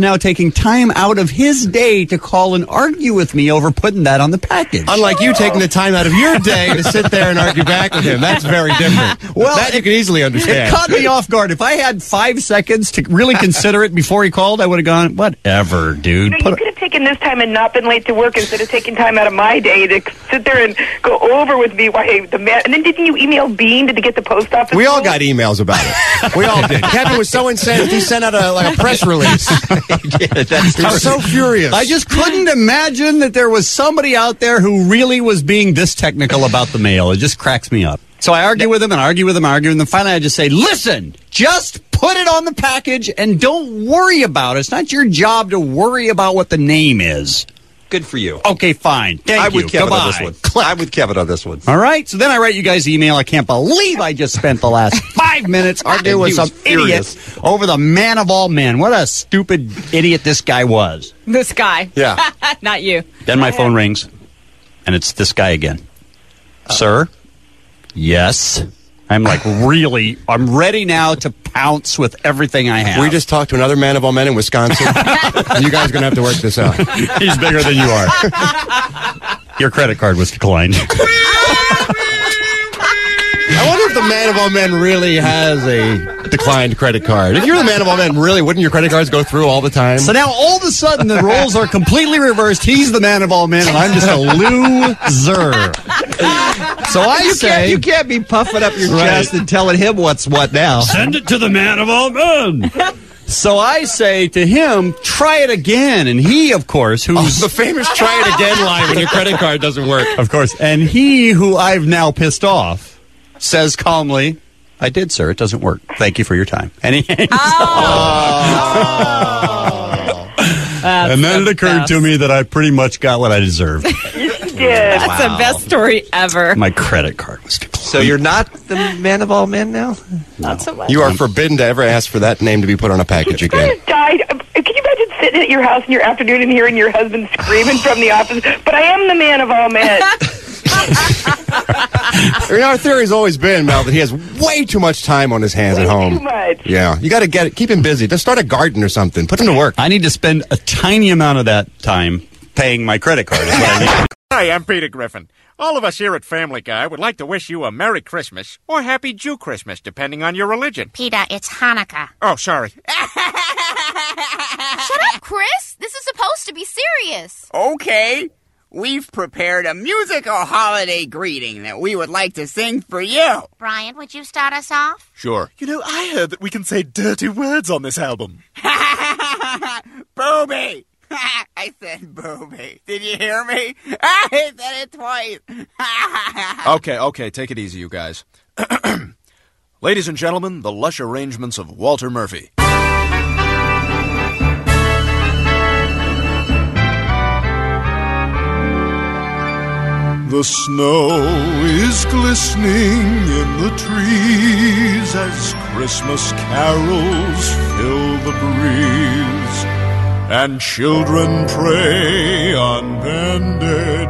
taking time out of his day to call and argue with me over putting that on the package. Unlike you taking the time out of your day to sit there and argue back with him. That's very different. Well, that you can easily understand. It caught me off guard. If I had five seconds to really consider it before he called, I would have gone, whatever, dude. You know, you could have taken this time and not been late to work instead of taking time out of my day to sit there and go over with me why the man. And then didn't you email Bean to get the post office? We all got emails about it. We all did. Kevin was so incensed, he sent out a, like a press release. He did. That's he was so furious. I just couldn't imagine that there was somebody out there who really was being this technical about the mail. It just cracks me up. So I argue with him and argue with him and argue with him. And finally I just say, listen, just put it on the package and don't worry about it. It's not your job to worry about what the name is. Good for you. Okay, fine. Thank I'm you. with Kevin Goodbye. on this one. I'm with Kevin on this one. All right. So then I write you guys an email. I can't believe I just spent the last five minutes arguing with He some was furious. idiot over the man of all men. What a stupid idiot this guy was. This guy. Yeah. Not you. Then my phone rings, and it's this guy again. Uh, Sir? Yes. I'm like, really? I'm ready now to pounce with everything I have. We just talked to another man of all men in Wisconsin. And you guys are going to have to work this out. He's bigger than you are. Your credit card was declined. I wonder if the man of all men really has a declined credit card. If you're the man of all men, really, wouldn't your credit cards go through all the time? So now all of a sudden the roles are completely reversed. He's the man of all men, and I'm just a loser. So I you say... Can't, you can't be puffing up your Right. chest and telling him what's what now. Send it to the man of all men. So I say to him, try it again. And he, of course, who's... Oh, the famous try it again line when your credit card doesn't work. Of course. And he, who I've now pissed off, says calmly, I did, sir. It doesn't work. Thank you for your time. And he hangs That's And then the it occurred best. to me that I pretty much got what I deserved. That's Wow. the best story ever. My credit card was declined. So you're not the man of all men now? Not so much. You are forbidden to ever ask for that name to be put on a package again. Died. Uh, Can you imagine sitting at your house in your afternoon and hearing your husband screaming from the office? But I am the man of all men. I mean, our theory's always been, Mel, that he has way too much time on his hands Way at home. too much. Yeah, you got to get it. Keep him busy. Just start a garden or something. Put him to work. I need to spend a tiny amount of that time paying my credit card. Is what I need. Hi, I'm Peter Griffin. All of us here at Family Guy would like to wish you a Merry Christmas or Happy Jew Christmas, depending on your religion. Peter, it's Hanukkah. Oh, sorry. Shut up, Chris. This is supposed to be serious. Okay. We've prepared a musical holiday greeting that we would like to sing for you. Brian, would you start us off? Sure. You know, I heard that we can say dirty words on this album. Booby! I said booby. Did you hear me? I said it twice. Okay, okay, take it easy, you guys. Ladies and gentlemen, the lush arrangements of Walter Murphy. The snow is glistening in the trees as Christmas carols fill the breeze, and children pray on bended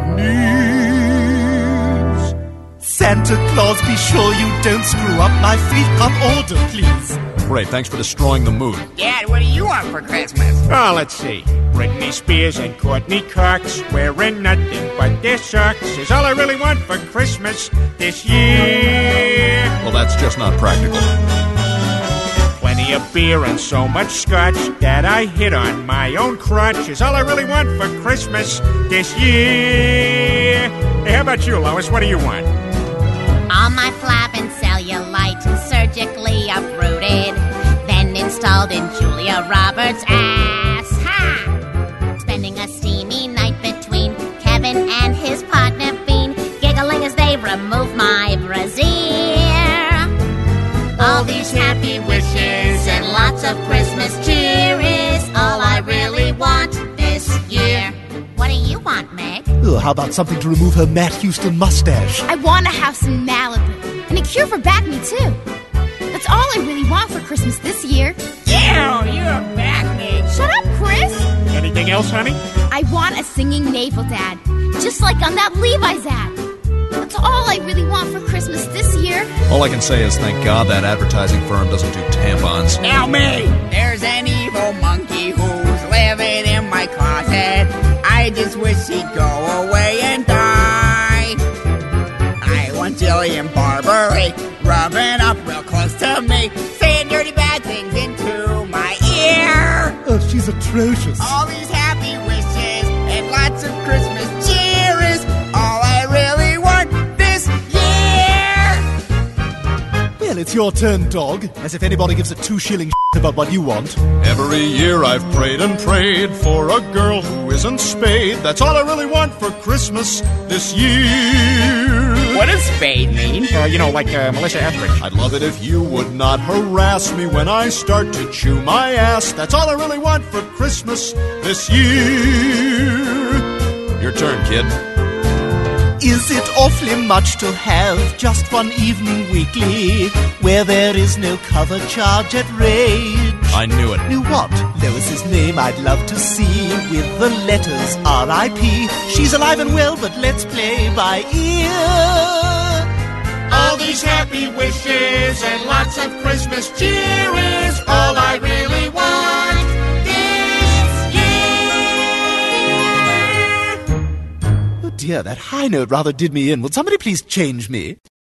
knees. Santa Claus, be sure you don't screw up my feet on order, please. Great, thanks for destroying the mood. Dad, what do you want for Christmas? Oh, let's see. Britney Spears and Courtney Cox wearing nothing but their socks is all I really want for Christmas this year. Well, that's just not practical. Plenty of beer and so much scotch that I hit on my own crotch is all I really want for Christmas this year. Hey, how about you, Lois? What do you want? All my flab and cellulite surgically uprooted, then installed in Julia Roberts' ass. Ha! Spending a steamy night between Kevin and his partner Bean, giggling as they remove my brassiere. All these happy wishes and lots of Christmas cheer is all I really want this year. What do you want, Meg? Ugh, how about something to remove her Matt Houston mustache? I want a house in Malibu and a cure for back me too. That's all I really want for Christmas this year. Ew, you're back me. Shut up, Chris. Anything else, honey? I want a singing navel dad, just like on that Levi's ad. That's all I really want for Christmas this year. All I can say is thank God that advertising firm doesn't do tampons. Now me! There's an evil monkey who's living living in my closet. I just wish he'd go away and die. I want Jillian Barbary rubbing up real close to me, saying dirty bad things into my ear. Oh, she's atrocious. All these happy wishes and lots of Christmas cheer is all I really want this year. Well, it's your turn, dog. As if anybody gives a two shilling shit about what you want. Every year I've prayed and prayed for a girl who isn't spayed. That's all I really want for Christmas this year. What does spade mean? Uh, you know, like uh, Melissa Etheridge. I'd love it if you would not harass me when I start to chew my ass. That's all I really want for Christmas this year. Your turn, kid. Is it awfully much to have just one evening weekly where there is no cover charge at Rage? I knew it. Knew what? Lois's name I'd love to see with the letters R I P. She's alive and well, but let's play by ear. All these happy wishes and lots of Christmas cheer is all I really want this year. Oh dear, that high note rather did me in. Will somebody please change me?